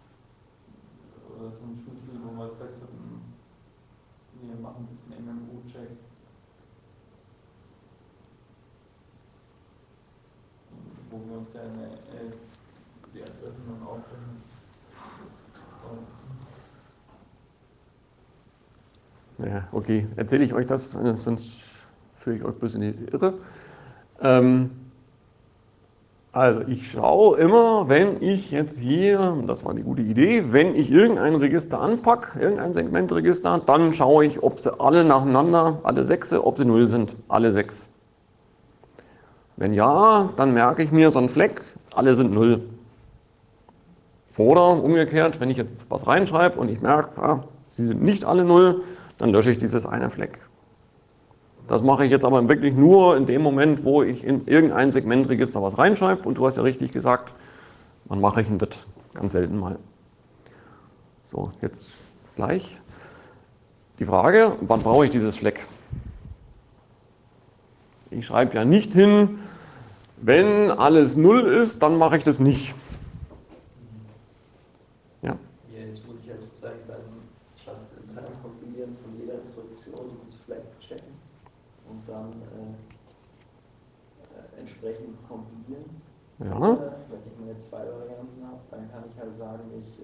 so ein Schlüssel, wo man gesagt hat, wir machen das einen MMU-Check. gucken wir uns die Adressen dann ausrechnen. Ja, okay, erzähle ich euch das, sonst führe ich euch bloß in die Irre. Also ich schaue immer, wenn ich jetzt hier, das war die gute Idee, wenn ich irgendein Register anpacke, irgendein Segmentregister, dann schaue ich, ob sie alle nacheinander, alle 6, ob sie 0 sind, alle 6. Wenn ja, dann merke ich mir so einen Fleck, alle sind 0. Oder umgekehrt, wenn ich jetzt was reinschreibe und ich merke, sie sind nicht alle 0, dann lösche ich dieses eine Fleck. Das mache ich jetzt aber wirklich nur in dem Moment, wo ich in irgendein Segmentregister was reinschreibe. Und du hast ja richtig gesagt, wann mache ich denn das? Ganz selten mal. So, jetzt gleich die Frage, wann brauche ich dieses Fleck? Ich schreibe ja nicht hin, wenn alles 0 ist, dann mache ich das nicht. Ja? Ja, jetzt muss ich halt sozusagen beim Just-in-Time-Kompilieren von jeder Instruktion dieses Flag checken und dann entsprechend kompilieren. Ja. Wenn ich meine 2 Varianten habe, dann kann ich halt sagen,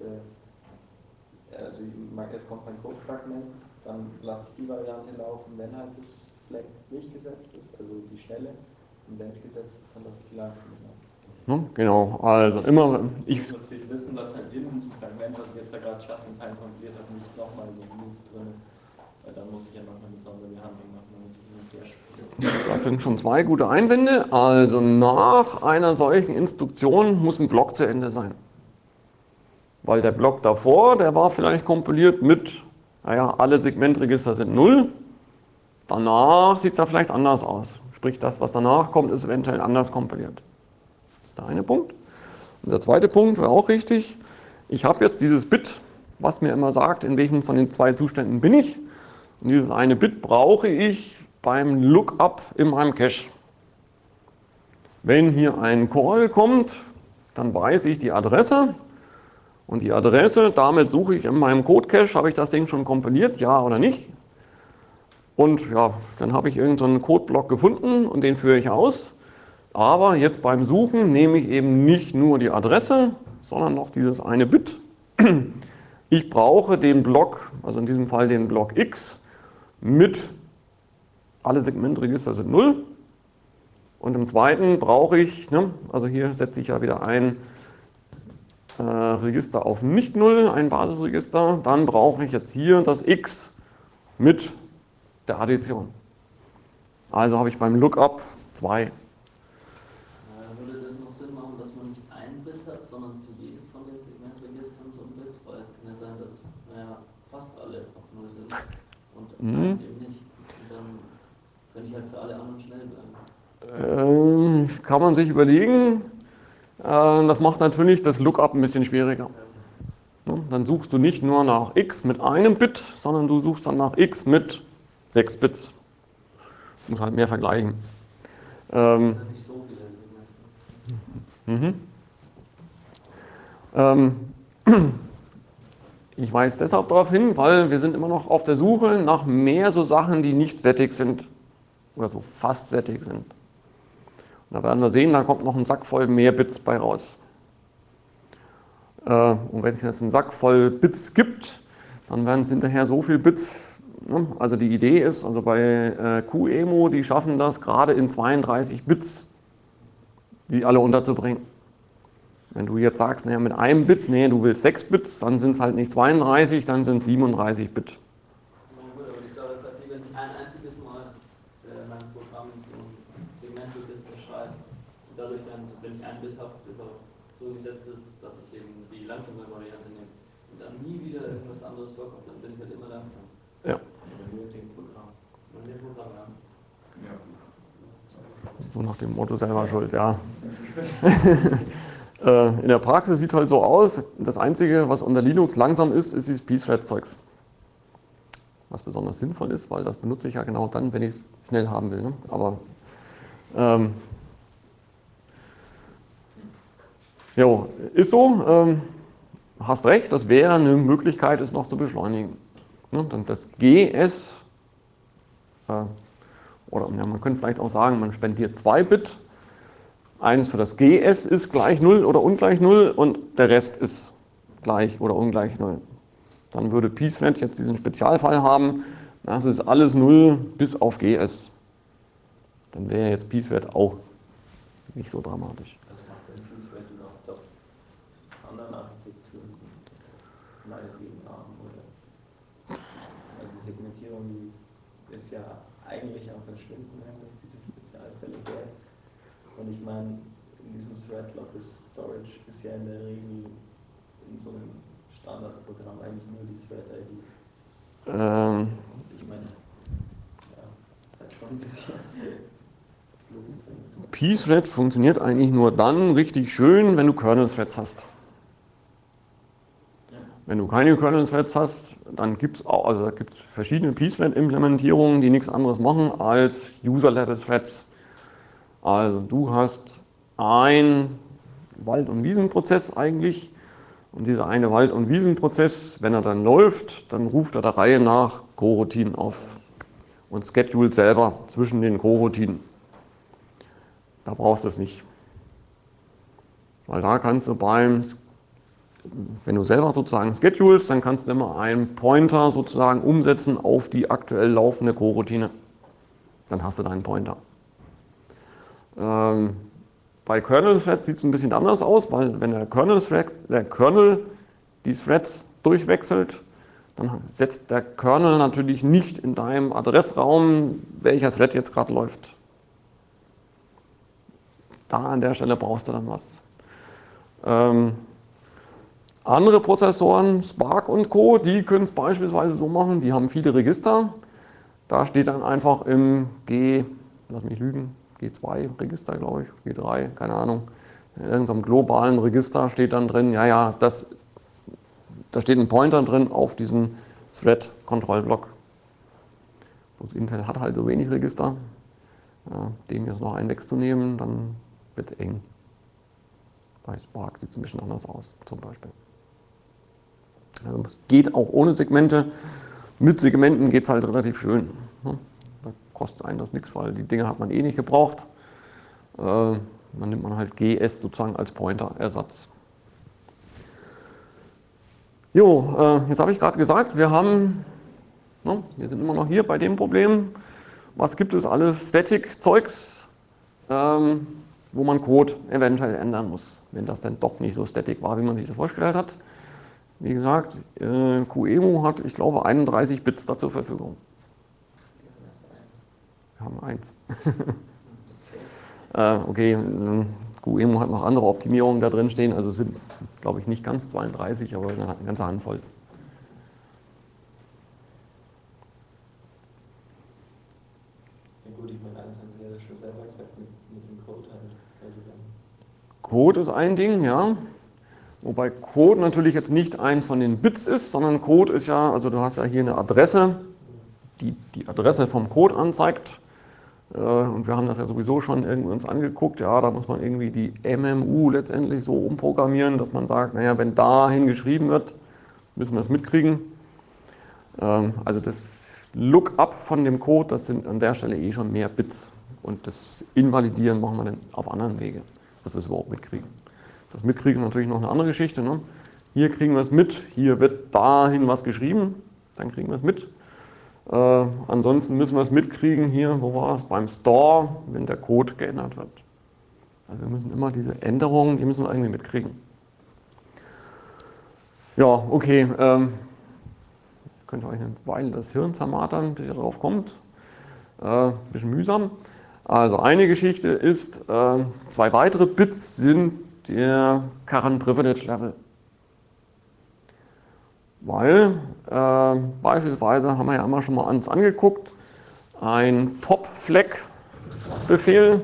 jetzt kommt mein Codefragment, dann lasse ich die Variante laufen, wenn halt das Flag nicht gesetzt ist, also die Schnelle. Und wenn es gesetzt ist, dann lasse ich die langsam laufen. Genau, also immer. Ich muss natürlich wissen, dass halt in diesem Fragment, was ich jetzt da gerade Just-in-Time kompiliert habe, nicht nochmal so ein Move drin ist. Weil dann muss ich ja noch eine besondere Behandlung machen, dann muss ich hin und her spielen. Das sind schon 2 gute Einwände. Also nach einer solchen Instruktion muss ein Block zu Ende sein. Weil der Block davor, der war vielleicht kompiliert mit, naja, alle Segmentregister sind 0. Danach sieht es ja vielleicht anders aus. Sprich, das, was danach kommt, ist eventuell anders kompiliert. Das ist der eine Punkt. Und der zweite Punkt wäre auch richtig. Ich habe jetzt dieses Bit, was mir immer sagt, in welchem von den 2 Zuständen bin ich. Und dieses eine Bit brauche ich beim Lookup in meinem Cache. Wenn hier ein Call kommt, dann weiß ich die Adresse. Und die Adresse, damit suche ich in meinem Code-Cache, habe ich das Ding schon kompiliert, ja oder nicht. Und ja, dann habe ich irgendeinen Codeblock gefunden und den führe ich aus. Aber jetzt beim Suchen nehme ich eben nicht nur die Adresse, sondern noch dieses eine Bit. Ich brauche den Block, also in diesem Fall den Block X, mit alle Segmentregister sind 0. Und im zweiten brauche ich, also hier setze ich ja wieder ein Register auf nicht 0, ein Basisregister. Dann brauche ich jetzt hier das X mit der Addition. Also habe ich beim Lookup 2. Würde das noch Sinn machen, dass man nicht ein Bit hat, sondern für jedes von den Segmentregistern so ein Bit? Weil es kann ja sein, dass fast alle auf 0 sind und eins eben nicht. Und dann könnte ich halt für alle anderen schnell sein. Kann man sich überlegen. Das macht natürlich das Lookup ein bisschen schwieriger. Dann suchst du nicht nur nach X mit einem Bit, sondern du suchst dann nach X mit 6 Bits. Du musst halt mehr vergleichen. Das sind nicht so viele Segmente. Ich weise deshalb darauf hin, weil wir sind immer noch auf der Suche nach mehr so Sachen, die nicht static sind oder so fast static sind. Und da werden wir sehen, da kommt noch ein Sack voll mehr Bits bei raus. Und wenn es jetzt einen Sack voll Bits gibt, dann werden es hinterher so viele Bits. Also die Idee ist, also bei QEMU, die schaffen das gerade in 32 Bits, die alle unterzubringen. Wenn du jetzt sagst, naja, mit einem Bit, nee, du willst 6 Bits, dann sind es halt nicht 32, dann sind es 37 Bit. Ja gut, aber die Sache ist halt, wenn ich ein einziges Mal mein Programm in so ein Segmentregister schreibe und dadurch dann, wenn ich ein Bit habe, das auch so gesetzt ist, dass ich eben die langsame Variante nehme und dann nie wieder irgendwas anderes vorkommt, dann bin ich halt immer langsam. Ja. Nur dem Programm. Nur in dem Programm, ja. So nach dem Motto selber schuld, ja. In der Praxis sieht halt so aus, das Einzige, was unter Linux langsam ist, ist dieses Pthread-Zeugs. Was besonders sinnvoll ist, weil das benutze ich ja genau dann, wenn ich es schnell haben will. Ne? Aber jo, ist so, hast recht, das wäre eine Möglichkeit, es noch zu beschleunigen. Ne? Dann das GS, oder ja, man könnte vielleicht auch sagen, man spendiert 2 Bit eins für das GS ist gleich 0 oder ungleich 0 und der Rest ist gleich oder ungleich 0. Dann würde pthread jetzt diesen Spezialfall haben, das ist alles 0 bis auf GS. Dann wäre jetzt pthread auch nicht so dramatisch. Also macht denn pthread überhaupt auf anderen Architekturen meinetwegen haben, oder? Also die Segmentierung, die ist ja eigentlich am Verschwinden, wenn sich diese Spezialfälle her. Und ich meine, in diesem Thread-Locus Storage ist ja in der Regel in so einem Standardprogramm eigentlich nur die Thread-ID. Und ich meine, ja, das ist halt schon ein bisschen pthread funktioniert eigentlich nur dann richtig schön, wenn du Kernel-Threads hast. Wenn du keine Kernel-Threads hast, dann gibt es also verschiedene pthread-Implementierungen, die nichts anderes machen als User-Level-Threads. Also du hast einen Wald- und Wiesenprozess eigentlich und dieser eine Wald- und Wiesenprozess, wenn er dann läuft, dann ruft er der Reihe nach Coroutinen auf und schedult selber zwischen den Coroutinen. Da brauchst du es nicht. Weil da kannst du wenn du selber sozusagen schedulst, dann kannst du immer einen Pointer sozusagen umsetzen auf die aktuell laufende Coroutine. Dann hast du deinen Pointer. Bei Kernel-Threads sieht es ein bisschen anders aus, weil wenn der Kernel die Threads durchwechselt, dann setzt der Kernel natürlich nicht in deinem Adressraum, welcher Thread jetzt gerade läuft. Da an der Stelle brauchst du dann was. Andere Prozessoren, Spark und Co., die können es beispielsweise so machen, die haben viele Register. Da steht dann einfach im lass mich lügen, G2-Register, glaube ich, G3, keine Ahnung. In irgendeinem globalen Register steht dann drin, da steht ein Pointer drin auf diesen Thread-Kontrollblock. Intel hat halt so wenig Register. Ja, dem jetzt noch einen wegzunehmen, dann wird es eng. Bei Spark sieht es ein bisschen anders aus, zum Beispiel. Also es geht auch ohne Segmente. Mit Segmenten geht es halt relativ schön. Da kostet einen das nichts, weil die Dinge hat man eh nicht gebraucht. Dann nimmt man halt GS sozusagen als Pointer-Ersatz. Jo, jetzt habe ich gerade gesagt, wir sind immer noch hier bei dem Problem. Was gibt es alles Static-Zeugs, wo man Code eventuell ändern muss, wenn das denn doch nicht so static war, wie man sich das vorgestellt hat. Wie gesagt, QEMU hat, ich glaube, 31 Bits da zur Verfügung. Wir haben 1. Okay, QEMU hat noch andere Optimierungen da drin stehen, also sind, glaube ich, nicht ganz 32, aber eine ganze Handvoll. Ja gut, ich meine, eins haben Sie ja schon selber gesagt, mit dem Code halt. Also Code ist ein Ding, ja. Wobei Code natürlich jetzt nicht eins von den Bits ist, sondern Code ist ja, also du hast ja hier eine Adresse, die die Adresse vom Code anzeigt. Und wir haben das ja sowieso schon irgendwie uns angeguckt, ja, da muss man irgendwie die MMU letztendlich so umprogrammieren, dass man sagt, naja, wenn dahin geschrieben wird, müssen wir es mitkriegen. Also das Lookup von dem Code, das sind an der Stelle eh schon mehr Bits. Und das Invalidieren machen wir dann auf anderen Wege, dass wir es überhaupt mitkriegen. Das Mitkriegen ist natürlich noch eine andere Geschichte. Ne? Hier kriegen wir es mit, hier wird dahin was geschrieben, dann kriegen wir es mit. Ansonsten müssen wir es mitkriegen hier, wo war es, beim Store, wenn der Code geändert wird. Also wir müssen immer diese Änderungen, die müssen wir irgendwie mitkriegen. Ja, okay. Könnt ihr euch eine Weile das Hirn zermartern, bis ihr drauf kommt. Bisschen mühsam. Also eine Geschichte ist, 2 weitere Bits sind der Current Privilege Level. Weil beispielsweise haben wir ja immer schon mal uns angeguckt, ein Pop-Flag-Befehl,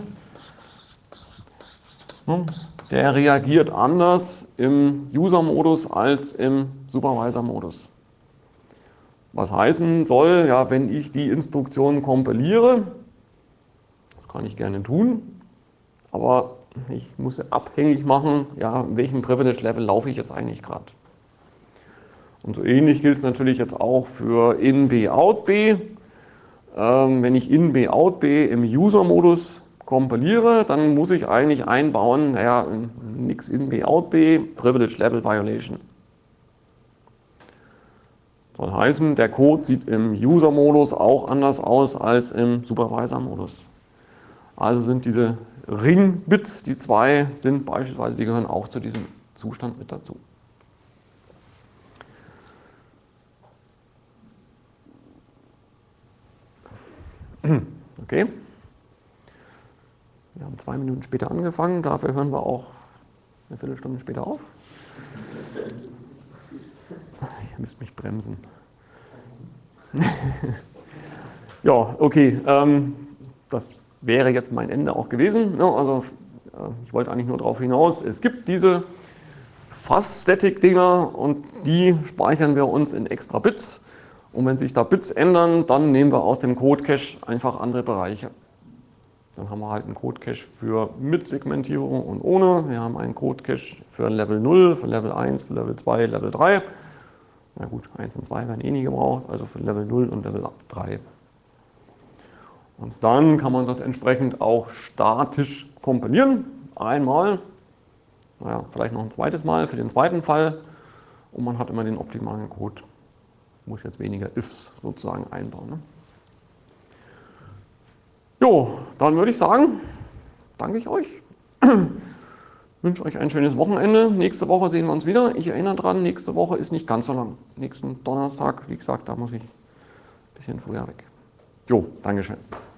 der reagiert anders im User-Modus als im Supervisor-Modus. Was heißen soll, ja, wenn ich die Instruktion kompiliere, das kann ich gerne tun, aber ich muss ja abhängig machen, ja, in welchem Privilege-Level laufe ich jetzt eigentlich gerade. Und so ähnlich gilt es natürlich jetzt auch für InB, OutB. Wenn ich InB, OutB im User-Modus kompiliere, dann muss ich eigentlich einbauen, naja, nix in B, out B, Privilege Level Violation. Soll heißen, der Code sieht im User-Modus auch anders aus als im Supervisor-Modus. Also sind diese Ring-Bits, die 2 sind beispielsweise, die gehören auch zu diesem Zustand mit dazu. Okay. Wir haben 2 Minuten später angefangen, dafür hören wir auch eine Viertelstunde später auf. Ihr müsst mich bremsen. Ja, okay. Das wäre jetzt mein Ende auch gewesen. Ja, also ich wollte eigentlich nur darauf hinaus, es gibt diese Fuzz-Static-Dinger und die speichern wir uns in extra Bits. Und wenn sich da Bits ändern, dann nehmen wir aus dem Code-Cache einfach andere Bereiche. Dann haben wir halt einen Code-Cache für mit Segmentierung und ohne. Wir haben einen Code-Cache für Level 0, für Level 1, für Level 2, Level 3. Na gut, 1 und 2 werden eh nie gebraucht, also für Level 0 und Level 3. Und dann kann man das entsprechend auch statisch kompilieren. Einmal, naja, vielleicht noch ein zweites Mal für den zweiten Fall. Und man hat immer den optimalen Code. Muss jetzt weniger Ifs sozusagen einbauen. Ne? Jo, dann würde ich sagen, danke ich euch. Wünsche euch ein schönes Wochenende. Nächste Woche sehen wir uns wieder. Ich erinnere daran, nächste Woche ist nicht ganz so lang. Nächsten Donnerstag, wie gesagt, da muss ich ein bisschen früher weg. Jo, Dankeschön.